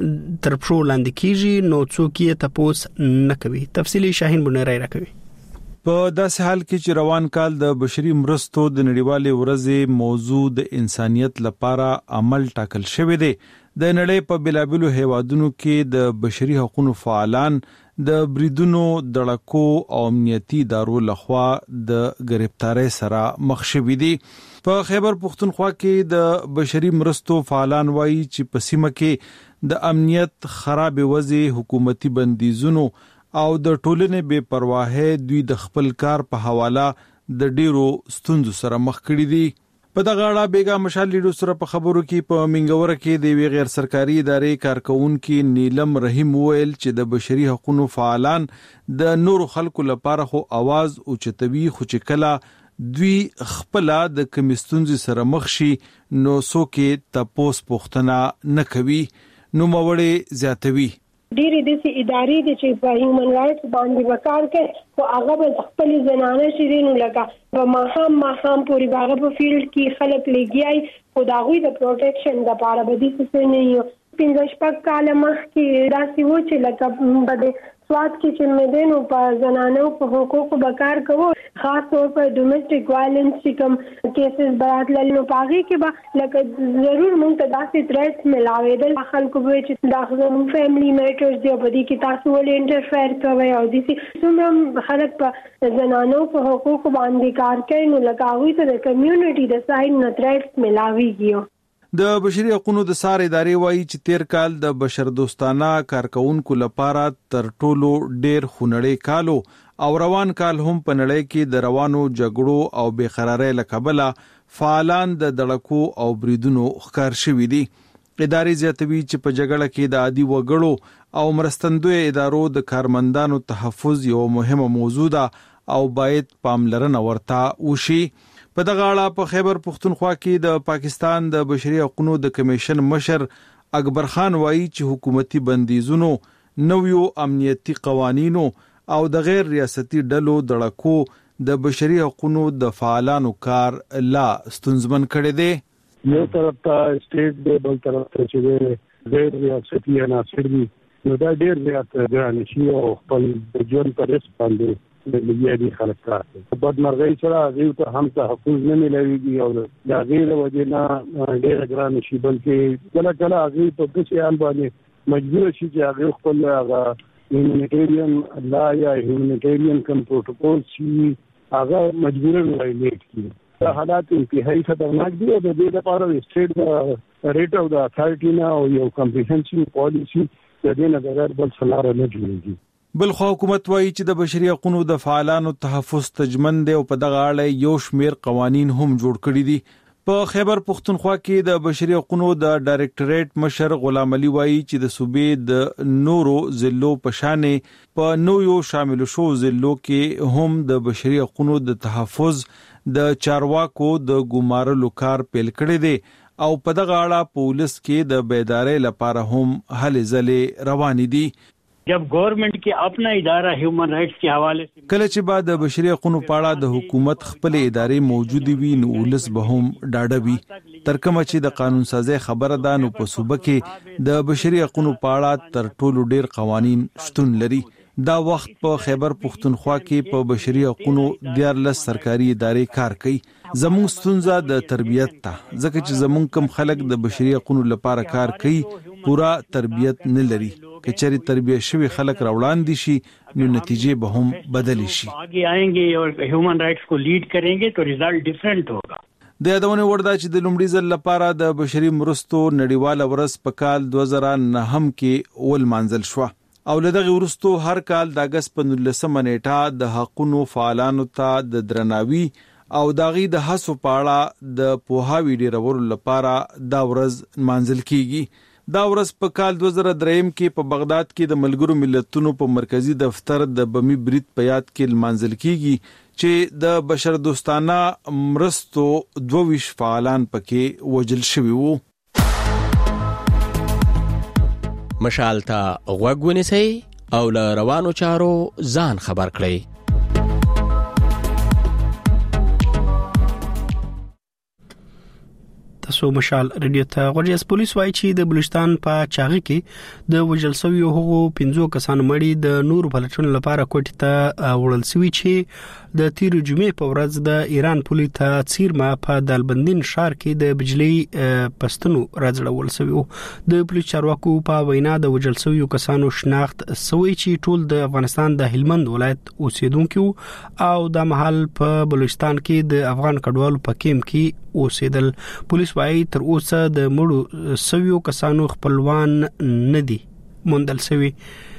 تر پښو لاندې کیږي نو څوک یې تاسو نه کوي. تفصیلی شاهین بنيرای راکوي. په داسې حال کې چې روان کال د بشري مرستو د نړیوالې ورځې موضوع د انسانيت لپاره عمل ټاکل شوی دی، د نړۍ په بلابلو هیوادونو کې د بشري حقوقو فعالان د بریدونو، دړکو او امنیتي ادارو لخوا د گرفتاری سره مخ شوي دي. په خیبر پښتونخوا کې د بشري مرستو فعالان وایي چې په سیمه کې د امنیت خراب وضع، حکومتي بندیزونو او د ټولنې بے پرواهۍ دوی د خپل کار په حواله د ډیرو ستونزو سره مخ کړي دي. په دغه اړه بیګا مشال لیډو سره په خبرو کې په منګوره کې د وی غیر سرکاري ادارې کارکونکو نیلم رحیم ویل چې د بشري حقوقو فعالان د نورو خلکو لپاره خو आवाज او چتوي، خو چې کله دوی خپل د کمیستونز سره مخ شي نو څوک تپوس پوښتنه نه کوي. نو موړې زیاتوي. ډېرې د سي ادارې د چې په هیومن رائټس باندې وکړ کې او هغه به خپل زنانه شیرینو لگا په ماهم ماهم پوری باغ په فیلډ کې خلک لګیای خو دا غوي د پروټیکشن د پاره به دي څه نه یو. پنځه شپږ کال مخکې داسې و چې لکه بده سواد کې چې مدینو په زنانو په حقوقو بکار کوو، خاص طور پر ډومېسټک وایلنس چې کوم کیسز برات لنو پاغي کې به لکه ضرور مونږ ته داسې تریټس ملاوېدل خلکو به چې داخلو فیملی میټرز دی په دې کې تاسو ولې انټرفیر کوي او دې څومره خلک په زنانو په حقوقو باندې کار کوي نو لکه د کمیونټي د ساين نه تریټس ملاويږي. د بشري حقوقو د سار ادارې وایي چې تیر کال د بشر دوستانه کارکونکو لپاره تر ټولو ډیر خونړی کالو او روان کال هم په نړۍ کې د روانو جګړو او بے قراری لکبله فعالان د دړکو او بریدونو ښکار شوي دي. ادارې زیاتوي چې په جګړه کې د عادي وګړو او مرستندوی ادارو د کارمندانو تحفظ یو مهمه موضوع ده او باید پاملرنه ورته وشي. په دغه اړه په خیبر پختونخوا کې د پاکستان د بشري حقوقو د کمیشن مشر اکبر خان وایي چې حکومتي بندیزونو، نویو امنیتي قوانینو او د غیر ریاستي ډلو دړکو د بشري حقوقو د فعالانو کار لا ستونزمن کړی دی. یو طرف ته سټیټ دی، بل طرف ته چې غیر ریاستي عناصر دي، نو دا ډېر زیات ګران شي او خپل د ژوند په رسک باندې د لګیا دي خلک کار کوي. بدمرغۍ سره هغوی ته هم تحفظ نه میلاویږي او د هغې له وجې نه ډېره ګرانه شي، بلکې کله کله هغوی په داسې حال باندې مجبور شي چې هغوی خپل هغه هیومانیټیرین لا یا هیومانیټیرین کم پروتوکول چې هغه مجبوراً وایلیټ کړي. دا حالات انتهایی خطرناک دي او د دې لپاره د سټیټ د ریټ او د اتھارټي نه او یو کمپریهنسیو پالیسی د دې نه بغیر بل څه لاره نه جوړېږي. بل خو حکومت وایي چې د بشري حقوقو د فعالانو تحفظ تضمن دی او په دغه اړه یو شمېر قوانین هم جوړ کړي دي. په خیبر پختونخوا کې د بشري حقوقو د ډایریکټریټ مشر غلام علي وایي چې د صوبې د نورو ضلعو په شانې په نویو شامل شو ضلعو کې هم د بشري حقوقو د تحفظ د چارواکو د ګمارلو کار پیل کړی دی او په دغه اړه پولیس کې د بیدارۍ لپاره هم هلې ځلې روانې دي. जब गवर्नमेंट के अपना इदारा ह्यूमन राइट्स के हवाले से کله چې بعد د بشري حقوقو په اړه د حکومت خپل ادارې موجود وي نو ولس به هم ډاډه وي. تر کومه چې د قانون سازي خبره ده نو په صوبه کې د بشري حقوقو په اړه تر ټولو ډیر قوانین شتون لري. دا وخت په خیبر پختونخوا کې په بشري حقوقو دیارلس سرکاري ادارې کار کوي. زموږ ستونزه د تربیت ته، ځکه چې زموږ کم خلک د بشري حقوقو لپاره کار کوي پورا تربیت نه لري. که چېرې تربیه شوی خلک راوړاندې شي نو نتیجې به هم بدلې شي. आगे आएंगे और ह्यूमन राइट्स को लीड करेंगे तो रिजल्ट डिफरेंट होगा. د یادونه وړ ده چې د لومړي ځل لپاره د بشري مرستو نړیواله ورځ په کال دوه زره نهم کې ولمانځل شوه او له دغه وروسته هر کال د اګست په نولسمه نیټه د حقوقو فعالانو ته د درناوي او داغي د حسو په اړه د پوهاوی ډیرولو لپاره دا ورځ مانځل کیږي. دا ورځ په کال دوه زره درې کې په بغداد کې د ملګرو ملتونو په مرکزی دفتر د بمی برید په یاد کې لمانځل کیږي چې د بشر دوستانه مرستو دوه ویش فعالان پکې وجل شوي وو. مشال ته غوږ ونیسئ او له روانو چارو ځان خبر کړئ. تاسو مشال رادیو ته غوړیاس پولیس وایي چې د بلوچستان په چاغي کې د وجل سوي هغو پنځو کسانو مړي د نور پلټون لپاره کوټه ته وړل سوي چې د تیر جمعې په ورځ د ایران پولیس ته چیرما په دالبندین ښار کې د بجلی پستونو راځړول سوي. د پولیس چارواکو په وینا د وجل سوي کسانو شناخت سوي چې ټول د افغانستان د هلمند ولایت اوسیدونکو او د محل په بلوچستان کې د افغان کډوالو په کیم کې اوسیدل. پولیس وايي تر اوسه د مړو سویو کسانو خپلوان نه دي موندل سوي.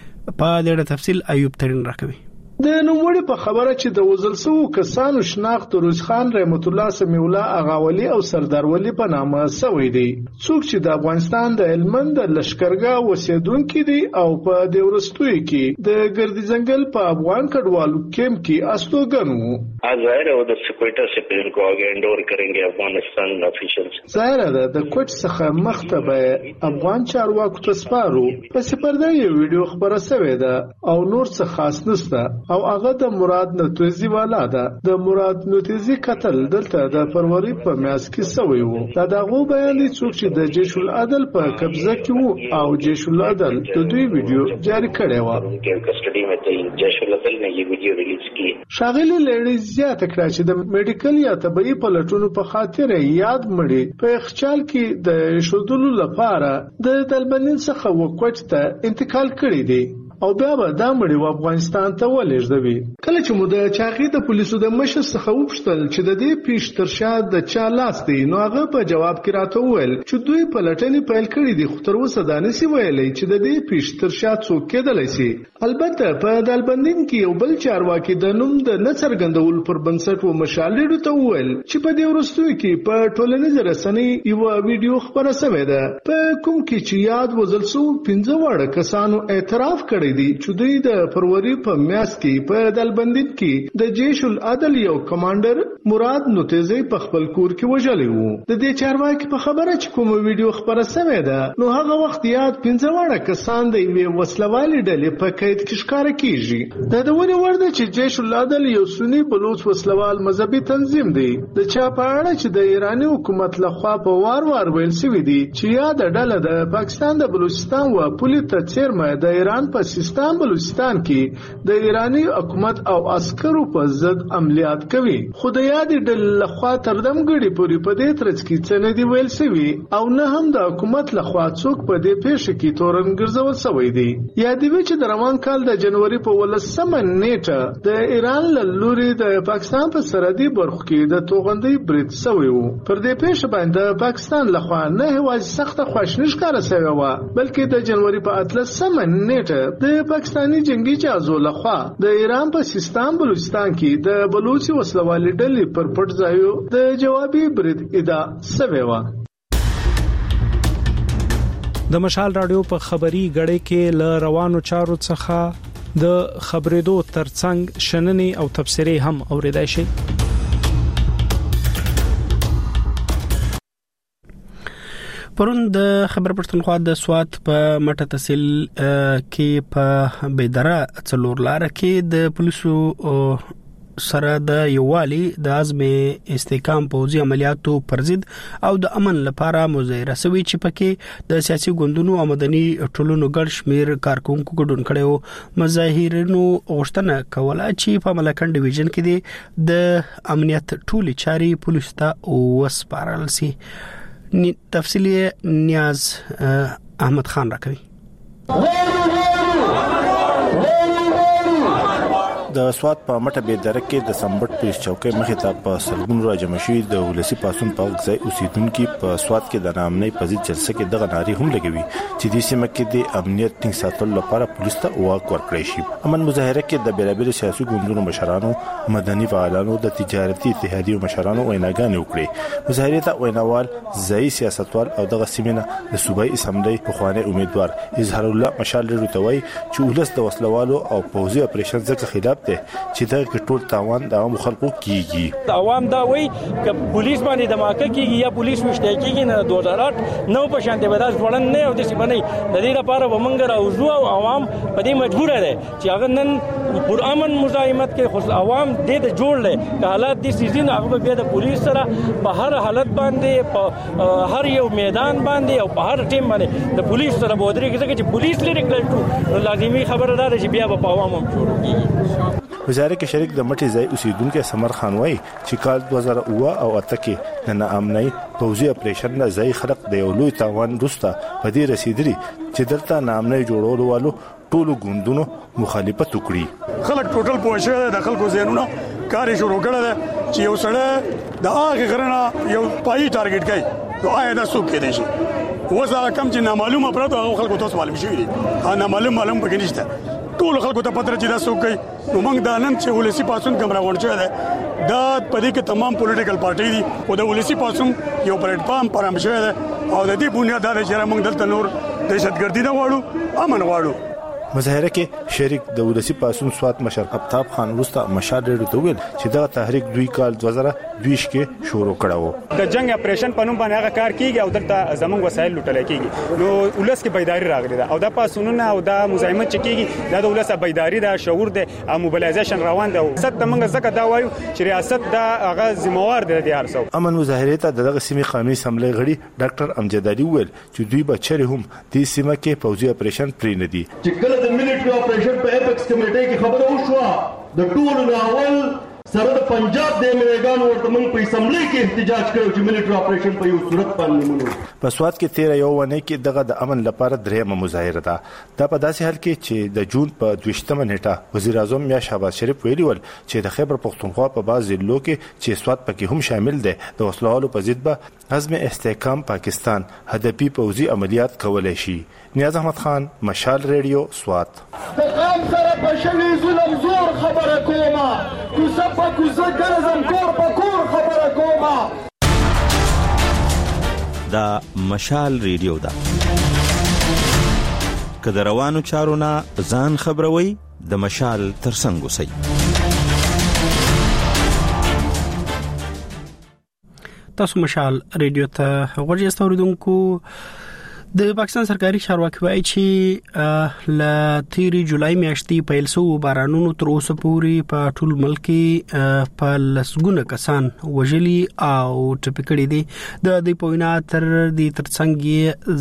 په دې اړه تفصیل ایوب ترين راکوي. د نوموړي په خبره چې د وزل سو کسانو شناخت روز خان رحمت الله سمیع الله اغاولی او سردار ولی په نامه سوی دی، څوک چې د افغانستان د هلمند لشکرګاه اوسیدونکو دي او په د ورستوي کې د ګردی ځنګل په افغان کډوالو کیمپ کې استوګن وو. ظاهر ہے د سکویټا سے پیر کو اگے انډور کریں گے افغانستان افیشلز. ظاهر ده د کوټ څخه مخته افغان چارواکو ته سپارو په سپرده یو ویډیو خبره سوی ده او نور څه خاص نشته او هغه د مراد نتوزی والا ده. د مراد نتوزی قتل دلته د فروری په میاس کې سوی وو. دا دغه بیان دي څوک چې د جیش العدل په قبضه کې وو او جیش العدل د دوی ویډیو جاری کړی و. کسټډي میں ته جیش العدل نے یہ ویډیو ریلیز کی. شاغلی لړۍ زیاته کړه چې د میډیکل یا طبي پلټونو په خاطر یاد مړي په اخچال کې د شودلو لپاره د دلبنین څخه وکټ ته انتقال کړی دی او بیا به دا مړي و افغانستان ته ولېږدوي. کله چې مو د چاغي د پولیسو د مشر څخه وپوښتل چې د دې پیښ تر شا د چا لاس دی نو هغه په جواب کې راته وویل چې دوی پلټنې پیل کړې دي خو تر اوسه دا نشي ویلی چې د دې پیښ تر شا څوک کېدلی سي. البته په دالبندین کې یو بل چارواکي د نوم د نه څرګندولو پر بنسټ و مشال ته وویل چې په دې وروستیو کې په ټولنیزو رسنیو یوه ویډیو خپره سوې ده په کوم کې چې یاد وزل سو پنځه واړه کسانو اعتراف کړی کړی دی چې دوی د فروری په میاشت کې په دلبندین کې د جیش العدل یو کمانډر مراد نوتیزی په خپل کور کې وژلی وو. د دې چارواکي په خبره چې کوم ویډیو خبره سوې ده نو هغه وخت یاد پنځه واړه کسان د یوې وسلوالې ډلې په قید کې ښکاره کیږي. دا د ونې وړ ده چې جیش العدل یو سنی بلوچ وسلوال مذهبي تنظیم دی د چا په اړه چې د ایرانی حکومت لخوا په وار وار ویل شوی دی چې یاد ډله د پاکستان د بلوچستان و پولیس ته چیرمه د ایران په سیستان بلوچستان کې د ایرانی حکومت او عسکرو په ضد عملیات کوي. خو د یاد ډله لخوا تر دمګړي پورې په دې ترڅ کې څه نه دی ویل شوی او نه هم د حکومت لخوا څوک په دې پیښه کې تورن ګرځول شوی دی. یادوي چې د روان کال د جنوري په ولسمه نیټه د ایران له لوري د پاکستان په سرحدي برخو کې د توغندۍ برید شوی وو. پر دې پیښه باندې پاکستان لخوا نه هیڅ سخته خواشنی ښکاره شوی و بلکې د جنوري په اتلسمه نیټه د پاکستاني جنگي جهازو لخوا د ایران په سیستان بلوچستان کې د بلوچي وسلوالې ډلې پر پټ ځایو د جوابي برید ادعا شوی و. د مشال رادیو په خبري غړې کې ل روانو چارو څخه د خبرېدو ترڅنګ شننې او تبصرې هم اوریدای شي. پرون د خبر پښتونخوا د سوات په مټه تحصیل کې په بيدره څلور لار کې د پولیسو سره د یووالي د عزم استحکام پوځي عملیاتو پر ضد او د امن لپاره مظاهره سوي چې پکې د سیاسي ګوندونو او مدني ټولنو ګډ شمیر کارکونکو ګډون کړو. مظاهرینو غوښتنه کوله چې په ملکن ډیویژن کې د امنیت ټولي چاري پولیس ته وسپارل شي. تفصیلی نیاز احمد خان راکوي. د سوات په مټه بيدره کې د سمبټ پولیس چوکۍ مخې ته په سلګون راجم شوی د ولسی پاسون په ځای اوسیدونکو په سوات کې د نامنۍ پزید جلسه کې دغه ناري هم لګوي چې د سیمه کې د امنیت ټینګ ساتلو لپاره پولیس ته واک ورکړی شي. امن مظاهره کې د بیلابل سیاسي ګوندونو مشرانو، مدني فعالانو، د تجارتي اتحادیو مشرانو ویناګانې وکړي. مظاهره ته ویناوال ځای سیاستوال او دغه سیمه د صوبایي اسمبلی په خوانه امیدوار اظهار الله مشال لري چې ولس د وسلوالو او پوځي اپریشن څخه خلاف چې دا ټول تاوان د عام خلکو کیږي. عوام دا وایي چې پولیس باندې دماکه کیږي یا پولیس مشته کیږي نه دوه هزار آټ نو په شان دی بداس وړاندې نه او د سی باندې د دې لپاره ومنګ راوځو او عوام په دې مجبور دي چې هغه نن پر امن مزاحمت کې خو عوام دې ته جوړ لې که حالات دي سيزين هغه به د پولیس سره په هر حالت باندې په هر یو میدان باندې او په هر ټیم باندې د پولیس سره بودري کې چې پولیس لري کړو لازمي خبره ده چې بیا په عوام هم جوړ کیږي. وزارت کې شریک د مټي ځای اوسیدونکو سمر خان وای چې کال دوه زره اوه او اته کې د ناامنۍ پوځي اپریشن نه ځای خلق د یو لوی تاوان وروسته په دې رسیدلی چې دلته ناامنۍ جوړولو والو ټولو ګوندونو مخالفت وکړي. خلک ټوټل پوښښه د خلکو زینونو کار شروع کړل چې یو سړی د هغه غرنه یو پای ټارګټ کوي نو آیا دا څوک کېدای شي وځه کم چې نامعلومه پراته هغه خلکو تاسو معلوم شي دي ها نامعلوم معلوم پکې نشته ټول خلکو ته پته چې دا څوک کوي نو موږ د نن چې ولسی پاسون کوم راغون شو ده دا پدې کې تمام پولیټیکل پارټي دي او د ولسی پاسون یو پلیټ فارم پرم شوی ده او د دې بنیاد دا چې موږ دلته نور دهشتګردي نه واړو امن واړو. مظاهره کې شریک د ولسی پاسون سوات مشر افتاب خان وروسته مشال لري ته ویل چې دا تحریک دوی کال دوه زره دوه کې شروع کړو. د جنگ اپریشن په نوم باندې هغه کار کیږي او دلته زمونږ وسایل لوټل کیږي نو ولس کې بیداری راغلی ده او دا پاسونونه او دا مزاحمت چکیږي دا د ولس بیداری ده شعور ده او موبلایزیشن روان ده. ست موږ زکه دا وایو چې ریاست دا هغه ذمہوار دی د هرڅو. امن مظاهره ته دغه سیمه قومي اسمبلی غړي ډاکټر امجد علي ویل چې دوی به چیرې هم د سیمه کې پوځي اپریشن پرې نه دي. د ملټری اپریشن په اپیکس کمیټې کې خبره وشوه د ټولو ناول سره د پنجاب د امریکانو ورته موږ په اسمبلی کې احتجاج کړو چې ملټری اپریشن په یو صورت باندې مونږ په سوات کې تیر یو ونه کې دغه د امن لپاره درېمه مظاهره ده. دا په داسې حال کې چې د جون په دویشتمه نیټه وزیر اعظم میا شهباز شریف ویلي ول چې د خیبر پختونخوا په بعض ضلعو کې چې سوات پکې هم شامل دي د وسلوالو په ضد به عزم استحکام پاکستان هدفي پوځي عملیات کولای شي. نیاز احمد خان مشال ریډیو سوات. تقام سره په شوی ظلم زور خبره کومه کوزه په کوزه ګرځم کور په کور خبره کومه. دا مشال ریډیو ده که د روانو چارو نه ځان خبروي د مشال ترڅنګ اوسئ. تاسو مشال ریډیو ته غوږ یاست اوریدونکو. د پاکستان سرکاري چارواکي وایي چې ل تیری جولای میاشتې پیل شو بارانونو تر اوسه پورې په ټول ملک کې په لسګونه کسان وژلي او ټپي کړي دي. د دې په وینا تر دې ترڅنګ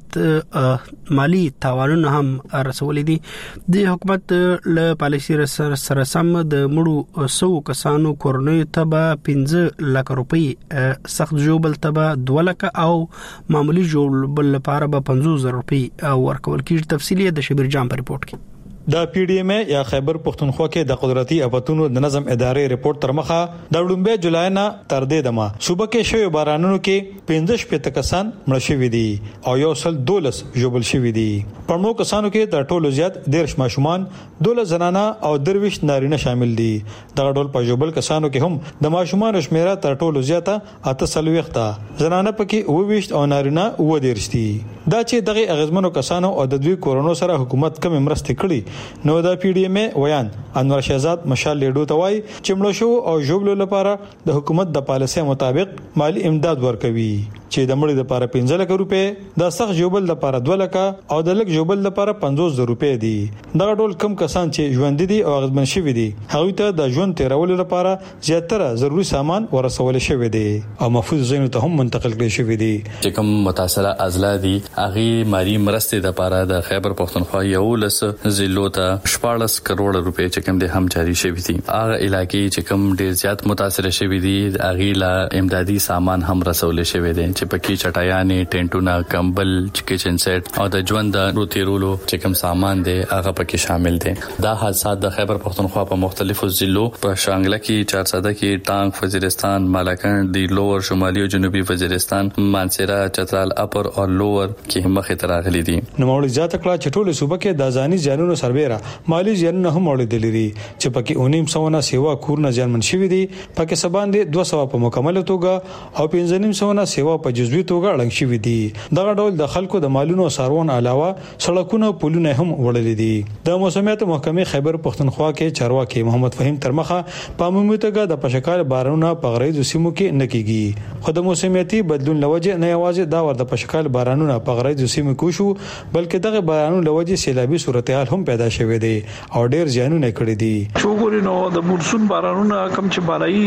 زیات مالی تاوانونه هم رسولي دي. د حکومت له پالیسي سره سم د مړو سو کسانو کورنۍ ته به پنځه لک روپۍ سخت جوړبل ته به دوه لک او معمولی جوړبل لپاره به پنځوس زره روپۍ ورکول کیږي. تفصیلی د شبیر جام په ریپورت کې. د پی ډی ایم یا خیبر پختونخوا کې د قدرتي اپاتونو د نظم ادارې ریپورت تر مخه د لومبه جولای نه تر دې دمه صوبه کې شوی بارانونو کې پنځه شپږ کسان مړ شوي دي او یو سل دولس جوړبل شوي دي. پړمو کسانو کې د ټولو زیات دیرش ماشومان، دولس زنانه او درویش نارینه شامل دي. دغه ډول په جوړبل کسانو کې هم د ماشومان شمیره تر ټولو زیاته اته سلويخته، زنانه پکې اوويشت او نارینه اوه دیرش دي. دا چې دغه اغیزمنو کسانو او د دوی کورونو سره حکومت کم مرستې کړي نو د پی ډی ایم ویان انور شهزاد مشال لیډو ته وایي چې مړو شو او جوړبلو لپاره د حکومت د پالیسۍ مطابق مالی امداد ورکوي چې د مړي لپاره پنځه لک روپۍ، د سخت جوړبل لپاره دوه لک او د لک جوړبل لپاره پنځوس زره روپۍ دي. دغه ډول کم کسان چې ژوند دي او اغیزمن شوي دي هغوی ته د ژوند تیرولو لپاره زیاتره ضروري سامان ورسول شوی دی او محفوظ ځایونو ته هم منتقل کړي شوی دي. چې کوم متاثره اضلاع دي هغه مالی مرستې لپاره د خیبر پختونخوا یو لس ضلعو ته شپږ کروڑ روپۍ چې کوم دي هم جاری شوی دي. هغه علاقې چې کوم ډیر زیات متاثر شوی دي هغه لا امدادي سامان هم رسول شوی دي چې پکې چټایانې، ټینټونه، کمبل، کچن سیټ او د ژوند د روتیرولو چې کوم سامان دي هغه پکې شامل دي. دا حادثات د خیبر پختونخوا په مختلفو ضلعو په شانګله کې، چارسده کې، ټانک، وزیرستان، مالاکنډ، دی لوور، شمالي او جنوبي وزیرستان، مانسیرا، چترال اپر او لوور کې مخې ته راغلي دي. نو موږ زیات کړه چې ټول صوبه کې د ځاني ځانونو سربېره مالی ځانونه هم وړاندې لري چې پکې اونیم سونه سیوا کورونه ځانمن شوي دي. پکې سبان دي دوه سو په مکمل توګه او پنځه نیم سونه سیوا په جزوي توګه اړنګ شوي دي. دغه ډول د خلکو د مالونو سارون علاوه سړکونه پلونه هم وړلې دي. د موسمیات محکمې خیبر پختونخوا کې چارواکي محمد فهیم ترمخه په عمومي توګه د پشکال بارانونو په غریزو سیمو کې نکېږي. خو د موسمیاتي بدلون لوجه نه یوازې دا ور د پشکال بارانونو په غریزو سیمو کې شو بلکې دغه بارانونو لوجه سیلابي صورتحال هم پیدا شوه دي او ډیر ځانونه کړی دي. شوګورینو د مونسون بارانونو کم چې بالای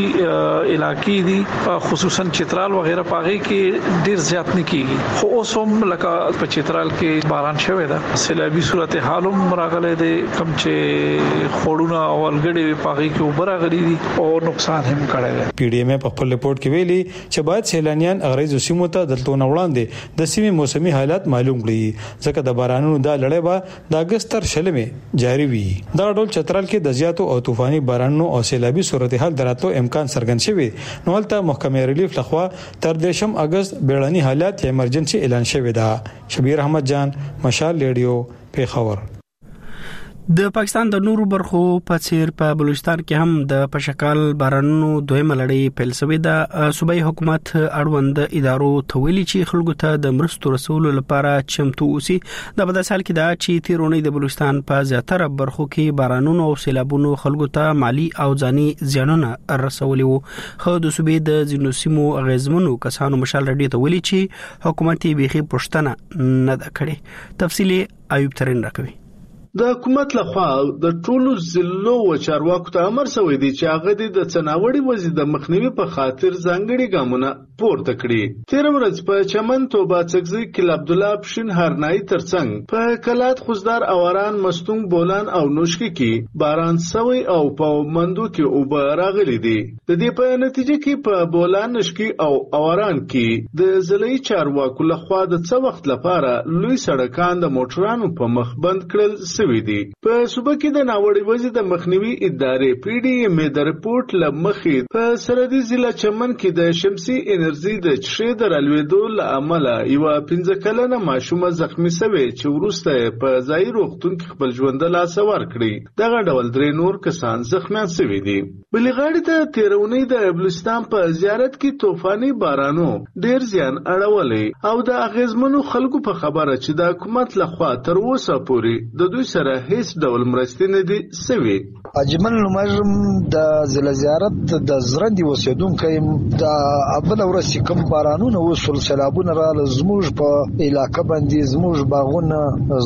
علاقې دي خصوصا چترال وغیرہ پاغي کې ډیر زیات نه کیږي. خو اوس هم لکه په چترال کې باران شوه ده، سیلابي صورتحال هم راغلي دي کم چې خورونه او ولګړي پاغي کې وبراغلي دي او نقصان هم کړی دی. پی ډی ایم په خپل ریپورت کې ویلي چې باید سیلانیان اغریزو سیمو ته دلته نه وړاندې د سیمې موسمي حالات معلوم کړي ځکه د بارانونو د لړۍ به د اگست تر شلمه جاری وي. دا ډول چترال کې د زیاتو او طوفاني بارانونو او سیلابي صورتحال دراتلو امکان څرګند شوی. نو ولته محکمې ریلیف لخوا تر دیشم اگست بیړني حالات یا ایمرجنسي اعلان شوی ده. شبیر احمد جان، مشال ریډیو، پیښور. د پاکستان د نورو برخو په څیر په بلوچستان کې هم د پشکال بارانونو دویمه لړۍ پیل شوې ده. صوبایي حکومت اړوند ادارو ته ویلي چې خلکو ته د مرستو رسولو لپاره چمتو اوسي. د په داسې حال کې دا چې تیرونی د بلوچستان په زیاتره برخو کې بارانونو او سیلابونو خلکو ته مالی او ځاني زیانونه رسولي وو. خو د صوبې د ځینو سیمو اغیزمنو کسانو مشال ریډیو ته ویلي چې حکومت یې بيخي پښتنه نه ده کړې. تفصیلی ایوب ترين راکوي. د حکومت لخوا د ټولو ضلعو و چارواکو ته امر شوی دی چې هغه د څناوړي وضعیت د مخنیوي په خاطر ځانګړي ګامونه پورته کړي. تیر ورځ په چمن توبه څګزي کې عبد الله پښین هرنای ترڅنګ په کلات خوزدار اواران مستونګ بولان او نوشکی کې باران سوی او په مندو کې او راغلي دي. د دې په نتیجه کې په بولان نشکی او اواران کې د ضلعي چارواکو لخوا د څو وخت لپاره لوی سړکان د موټرانو په مخ بند کړل شوې دي. په صوبه کې د ناوړي وضع د مخنیوي ادارې پی ډي ایم د رپورت لمخې په سرحدي ضلع چمن کې د شمسي انرژي د چشې د رالوېدو له امله یوه پنځه کلنه ماشومه زخمي شوې چې وروسته په ځایي روغتون کې خپل ژوند له لاسه ورکړي. دغه ډول درې نور کسان زخمیان شوي دي. بلې غاړې ته تېره اونۍ د بلوچستان په زیارت کې طوفاني بارانو ډېر زیان اړولی او د اغېزمنو خلکو په خبره چې د حکومت لخوا تر اوسه پورې د دوی سره هیڅ ډول مرستې نه دي سوي. اجمل نمرم د ضلع زیارت د زرندې اوسېدونکی د اول ورځ چې کوم بارانونه وشول سیلابونه راغله زموږ په علاقه باندې زموږ باغونه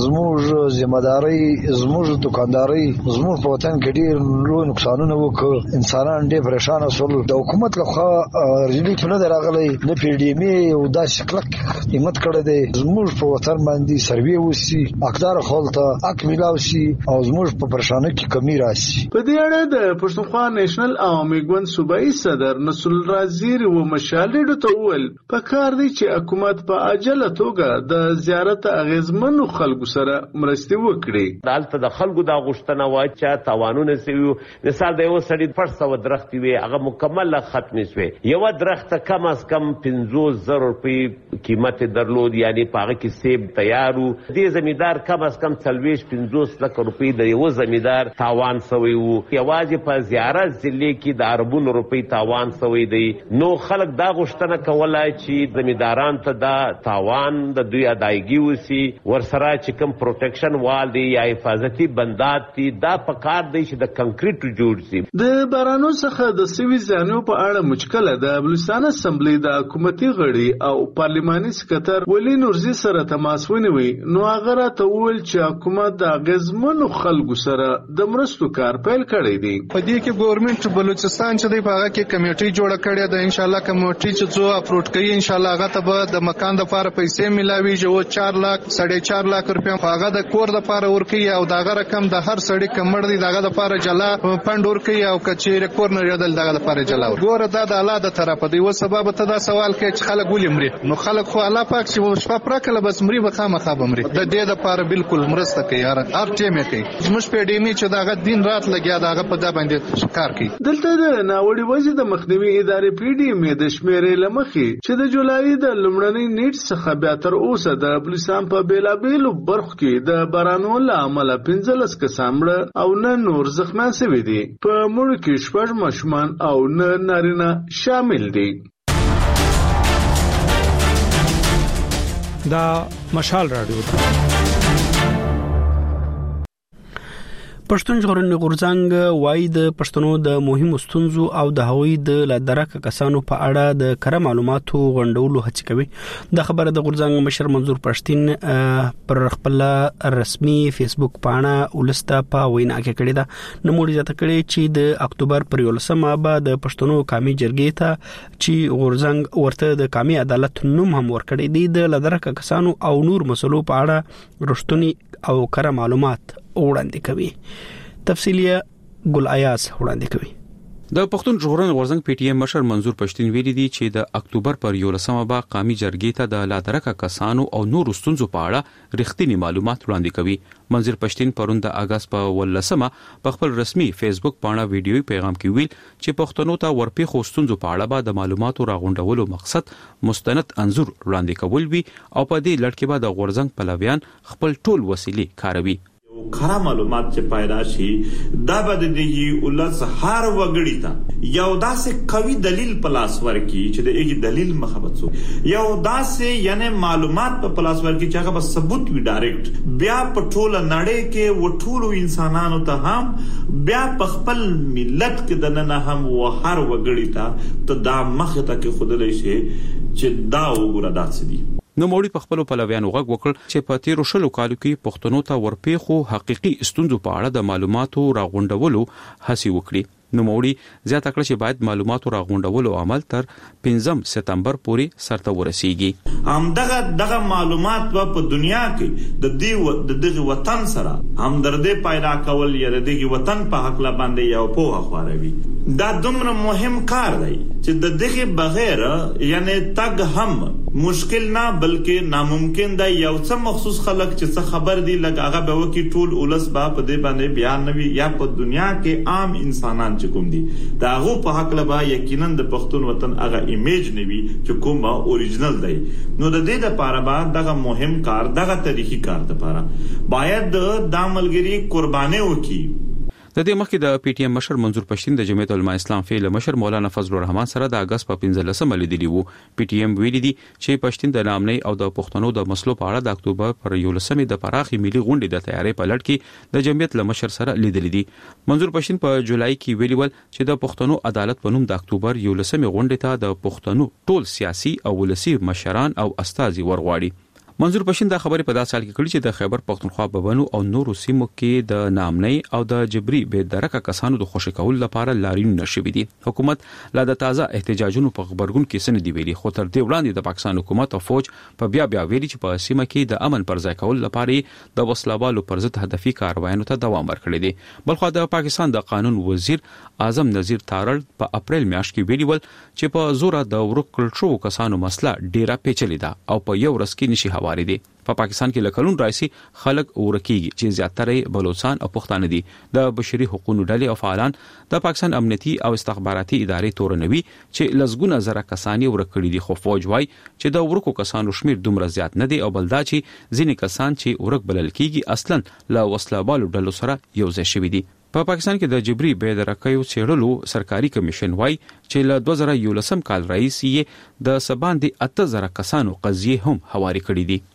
زموږ ذمہداري زموږ دکانداري زموږ په وطن کې ډېر لوی نقصانونه وکړ. انسانان ډېر پریشان شول. د حکومت لخوا ریلیف نه راغلی نه پی ډي ایم او داسې کلک همت کړی دی زموږ په وطن باندې سروې وشي حقدار خلکو ته حق میلاو شي او زموږ په پریشانۍ کې کمی راشي. په دې اړه د پښتونخوا نېشنل عوامي ګوند صوبایي صدر نصر الرازي و مشالډو ته وویل په کار دی چې حکومت په عاجله توګه د زیارت اغېزمنو خلکو سره مرستې وکړي. دلته د خلکو د غوښتنه وای چې تاوانونه سوي مثال د یو سړي پړ سو درختي وي هغه مکمل ختم شوی. یو درخت کم از کم پنځوس زره روپۍ قیمت درلود یعنی پاغه کې سیب تیارو. دې زمیدار کم از کم څلوېښت پنځوس لک روپۍ د یو زمیدار تاوان سوی وو. یوازې په زیارت ضلع کې د اربونو روپۍ تاوان سوی دی. نو خلک دا غوښتنه کولای چې زمیداران ته دا تاوان د دوی ادایګي وسی ورسره چې کوم پروټیکشن وال دی یا حفاظتي بندات دي دا په کار دی چې د کنکریټ جوړ شي. د بارانو څخه د سوي زیانو په اړه مشکله د بلوچستان اسمبلی د حکومتي غړي او پارلماني سکتر ولی نورزي سره تماس ونیوي. نو هغه راته وویل چې حکومت د اغېزمنو خلکو سره د مرستو کار پیل کړی دی. په دې کې ګورنمنت بلوچستان چې دی په هغه کې کمیټي جوړه کړې ده. ان شاء الله کمیټي چې څو اپروډ کوي ان شاء الله هغه ته به د مکان لپاره پیسې ملاوي چې چار لاک ساڑھے چار لاک روپیا هغه د کور لپاره ورکي او دغه رقم د هر سړی کمړ دی دغه لپاره جلا فند ورکي او کچېر کور نه یادل دغه لپاره جلا ګوره دا د الله د طرفه دی. و سبب ته دا سوال کوي چې خلک ولې مري. نو خلک خو الله پاک چې شپه پرکله بس مري به خامخا به مري. د دې لپاره بالکل مرسته کوي هر ټیم کوي. زموږ په ډیمي چې دغه دین رات لګیا دغه په دا باندې کار کوي. دلته د ناوړي وضع د مخنیوي ادارې پی ډي ایم د شمیرې لمخې چې د جولای د لومړنۍ نیټ څخه بیا تر اوسه د بلوچستان په بیلابیلو برخو کې د بارانو له امله پنځلس کسان مړه او نه نور زخمیان شوي دي. په مړو کې شپږ ماشومان او نه نارینه شامل دي. دا مشال رادیو ده. پښتون ژغورنې غورځنګ وایي د پښتنو د مهمو ستونزو او د هغوی د لادرکه کسانو په اړه د کره معلوماتو غونډولو هڅه کوي. د خبره د غورځنګ مشر منظور پښتين پر خپل رسمي فیسبوک پاڼه ولسته په وینا کې کړې ده. نوموړي ځکه کړي چې د اکتوبر پر یولسمه به د پښتنو قومي جرګې ته چې غورځنګ ورته د قومي عدالت نوم هم ورکړي دي د لادرکه کسانو او نور مسلو په اړه رښتونی او کره معلومات وړاندې کوي. تفصیلیه ګل ایاز وړاندې کوي. د پښتون ژغورنې غورځنګ پی ټی ایم مشر منظور پښتين ویلي دي چې د اکتوبر پر یولسمه به قومي جرګې ته د لادرکه کسانو او نور ستونزو په اړه رښتینی معلومات وړاندې کوي. منظور پښتين پرون د اگست په ولسمه په خپل رسمي فیسبوک باندې ویډیوي پیغام کې ویل چې پښتنو ته ورپېښو ستونزو په اړه به د معلوماتو راغونډولو مقصد مستند انزور وړاندې کول وي او په دې لړ کې به د غورځنګ پلویان خپل ټول وسیلې کاروي. خره معلومات چې پیدا شي دا به د دې ولس هر وګړي ته یو داسې قوي دلیل پلاس ورکی چې د ایګ دلیل مخبت سو یو داسې یعنی معلومات په پلاس ورکی چې هغه به ثبوت وي ډایرکټ بیا په ټوله نړۍ کې و ټولو انسانانو ته هم بیا په خپل ملت کې د نن هم و هر وګړي ته ته دا مخه ته کې خودلې شي چې دا وګوره داسې دي. نو موري په خپل پلویانو غږ وکړ چې په تیرو شلو کالو کې پښتنو ته ورپېښو حقيقي ستونزو په اړه د معلوماتو راغونډولو هڅه وکړي. نو موري زیاته کړ چې باید معلوماتو راغونډولو عمل تر پنځم سپتمبر پورې سرته ورسیږي. همدغه دغه معلومات په دنیا کې د دې د دغه وطن سره همدردي پیدا کول یا د دغه وطن په حق لا باندې یو په خبروي دا دومره مهم کار دی چې د دغه بغیر یعنی تګ هم مشکل نه بلکې ناممکن دی. یو څه مخصوص خلک چې څه خبر دي لکه هغه به وکی ټول اولس با په دې باندې بیان نوي یا په دنیا کې عام انسانان چې کوم دي دا هغه په حق لبا یقینا د پښتون وطن هغه ایمیج نوي چې کومه اوریجنل دی. نو د دې لپاره به دغه مهم کار دغه تاریخي کار لپاره باید د عملګری قرباني وکړي. د دې مخکې د پی ټی ایم مشر منظور پښتین د جمعیت العلماء اسلام فعال مشر مولانا فضل الرحمن سره د اگست په پنځلسمه لیدلی وو. پی ټی ایم ویلي دي چې پښتین د نامنۍ او د پښتنو د مسلو په اړه د اکتوبر پر یولسمې د پراخي ملي غونډې د تیاری په لړ کې د جمعیت مشر سره لیدلی دي. منظور پښتین په جولای کې ویلي ول چې د پښتنو عدالت په نوم د اکتوبر یولسمې غونډې ته د پښتنو ټول سیاسي او ولسی مشران او استازي ورغواړي. منظور پښتین دا خبرې په داسې حال کې کړې چې د خیبر پختونخوا ببنو او نورو سیمو کې د نامنۍ او د جبري بې درکه کسانو د خوشی کول لپاره لارینونه شوي دي. حکومت لا د تازه احتجاجونو په خبرګون کې سن دی ویلي، خو تر دې وړاندې د پاکستان حکومت او فوج په بیا بیا ویلي چې په سیمه کې د امن پر ځای کول لپاره د وسلوالو پر ضد هدفي کاروایانو ته دوام ورکړي دي. بلخو د پاکستان د قانون وزیر اعظم نذیر تارړ په اپریل میاشت کې ویلي ول چې په زور د ورکل شو کسانو مسله ډیره پیچلې ده او په یو ورځ کې نشي هواري دي. په پا پاکستان کې لکلون رئیسي خلک ورکیږي چې زیاتره بلوچستان او پښتانه دي. د بشري حقوقو ډلې او فعالان د پاکستان امنیتي او استخباراتي ادارې تورنوي چې لزګونه زره کسانی ورکړي دي، خو فوج وايي چې د ورکو کسانو شمیر دومره زیات نه دي او بلدا چې ځینې کسان چې ورک بلل کیږي اصلا له وسلوالو ډلو سره یو ځای شوي دي. په پا پاکستان کې د جبري بې درکیو څېړلو سرکاري کمیشن وايي چې له دوه زره یولسم کال رئیس یې د سباندې اته زره کسانو قضیه هم هواري کړي دي.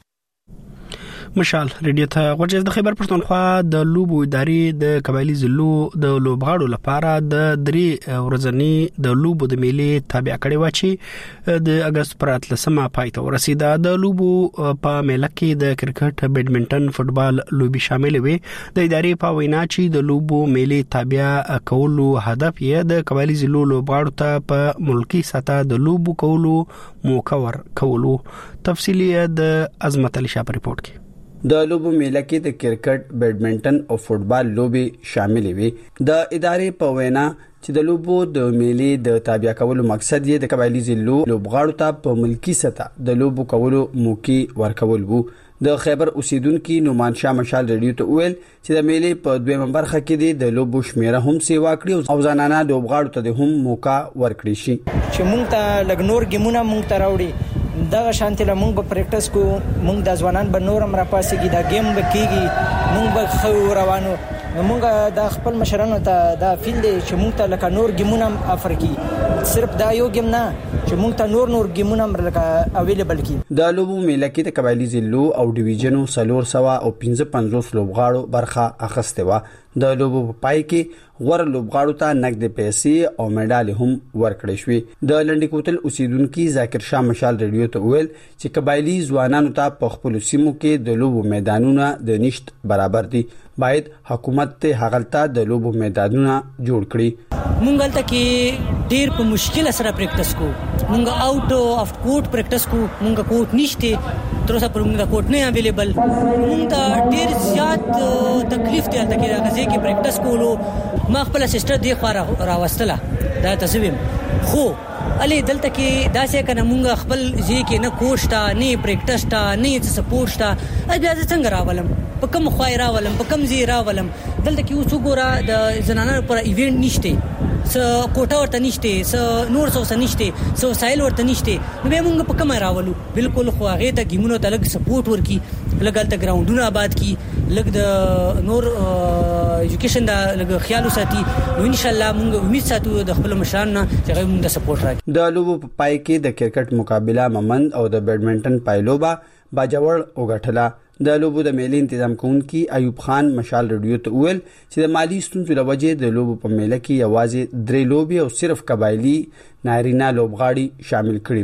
مشال ریډیو ته ورجز د خیبر پښتونخوا د لوبو ادارې د قبایلی ضلعو د لوبغاړو لپاره د درې ورځنی د لوبو د میلې تابع کړي و چې د اگست پر اتلسمه پای ته ورسیده. د لوبو په میله کې د کرکټ، بیډمنټن، فوتبال لوبي شامل وي. د ادارې په وینا چې د لوبو میلې تابع کولو هدف یې د قبایلی ضلعو لوبغاړو ته په ملکی سطح د لوبو کولو موقع ورکولو. تفصیلی د عظمت علي شاه په ریپورت کې. د لوبو میله کې د کرکټ، بیډمنټن او فوتبال لوبي شامل وي. د ادارې په وینا چې د لوبو د میلې د تابع کولو مقصد یې د قبایلی ضلعو لوبغاړو ته په ملکی سطح د لوبو کولو موقع ورکول وو. د خیبر اوسیدونکو نومان شاه مشال ریډیو ته ویل چې د میلې په دویمه برخه کې د لوبو شمیره هم سیوا کړی او ځانانه لوبغاړو ته هم موقع ورکړي شي چې مونږ ته لګنور ګیمونه مونږ ته راوړي. دا شانتي له مونږ په پریکټس کو مونږ د ځوانان به نورم را پاسيږي، دا گیم به کیږي، مونږ به خو روانو. مونږ د خپل مشرانو ته دا فیل دی چې مونږ ته لکه نور گیمونه افریقي صرف دا یو گیم نه چې مونږ ته نور نور گیمونه لکه اویلیبل کی. د لوبو میله کې د قبایلی ضلعو او ډیویژنو سلور سوا او پنځه پنځوس لوبغاړو برخه اخیسته و. د لوبو په پای کې غوړ لوبغاړو ته نقد پیسې او مډالې هم ورکړې شوې. د لنډی کوتل اوسیدونکو ذاکر شاه مشال ریډیو ته ویل چې قبایلی ځوانانو ته په خپل سیمو کې د لوبو میدانونه د نشټ برابر دي. باید حکومت ته هغلته د لوبو میدانونه جوړ کړي. مونږ ته کې ډیر په مشکل سره پریکټس کو، مونږ اوټ اف کوټ پریکټس کو، مونږ کوټ نشته تر اوسه پر مونږ کوټ نه اویلیبل. مونږ ته ډیر زیات تکلیف دی تل کې راځي کې پریکټس کولو. ما خپل سیسټر دی خو راوستله دا تسویم خو علي دلته کې داسې کنه مونږ خپل ځای کې نه کوچ تا نه پریکټس تا نه سپورټ تا بیا څنګه راولم په کوم خوای راولم په کوم ځای راولم. دلته کې اوس وګوره د زنانو پر ایونت نشته، س کوټه ورته نشته، س نور څه نشته، س وسایل ورته نشته، نو به مونږ په کوم راولو. بالکل خو هغه ته گیمونو ته لګ سپورټ ورکی، لګ ته ګراوندونه آباد کی، لګ د نور ایجوکیشن دا لګ خیال وساتي. نو ان شاء الله مونږ امید ساتو د خپل مشران نه چې هغه مونږ سپورټ راکړي. د لوبو په پای کې د کرکټ مقابله ممند او د بیډمنټن پایلوبا باجوړ وګټله. د لوبو د میلې تنظیم کوونکی ایوب خان مشال ریډیو ته ویل چې د مالی ستونزو لوجه د لوبو په میله کې یوازې درې لوبي او صرف قبایلی نارینه لوبغاړي شامل کړي وو.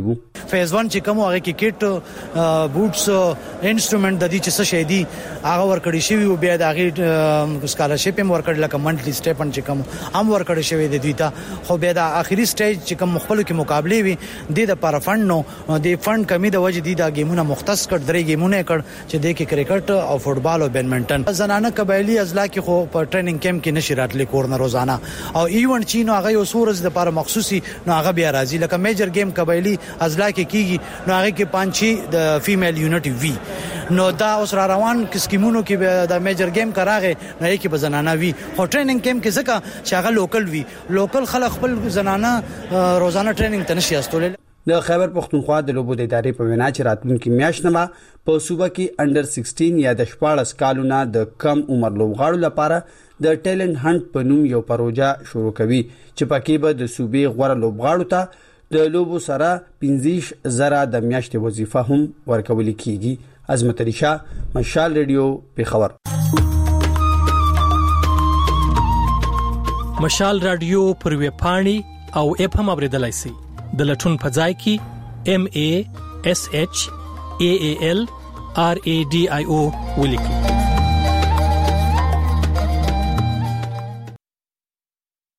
فیز ون چې کوم هغه کې کټ بوټس انسټرومنت د دې چې څه شي دي هغه ورکړی شوی او بیا د هغه سکالرشپ هم ورکړل لکه منټلی سټیپن چې کوم هم ورکړی شوی د دوی ته خو بیا د اخیری سټیج چې کوم مخبلو کې مقابله وي د د پر فند نو د فند کمی د وجې دي د گیمونه مختص کړ درې گیمونه کړ چې د کې کرکټ او فوتبال او بیډمنټن زنانه قبایلی ازلا کې خو په ټریننګ کیمپ کې نشي راتلې کورنه روزانه او ایونت چې نو هغه یو سورز د لپاره مخصوصي نو هغه بیا راځي لکه میجر گیم قبایلی ازلا کې کیږي نو هغه کې پانچي د فیمیل یونټ وی نو دا اوس را روان کسکیمونو کې د میجر گیم کراغه نه کې بزنانه وی خو ټریننګ کیمپ کې ځکه چې هغه لوکل وی لوکل خلک خپل زنانه روزانه ټریننګ ته نشي استول. د خیبر پختونخوا د لوبو د ادارې په وینا چې راتلونکي میاشت نه په صوبه کې انډر سیکسټین یا د شپاړس کالونو د کم عمر لوبغاړو لپاره د ټیلنت هانت په نوم یو پروژه شروع کوي چې پکې به د صوبې غوړه لوبغاړو ته د لوبو سره پنځه زره د میاشتې وظیفه هم ورکول کیږي. عظمت علي شاه، مشال ریډیو، پیښور. مشال رادیو پر وی پاڼي او اپ هم اوریدلای شئ. د لټون په ځای کې M A S H A A L R A D I O ولیکئ.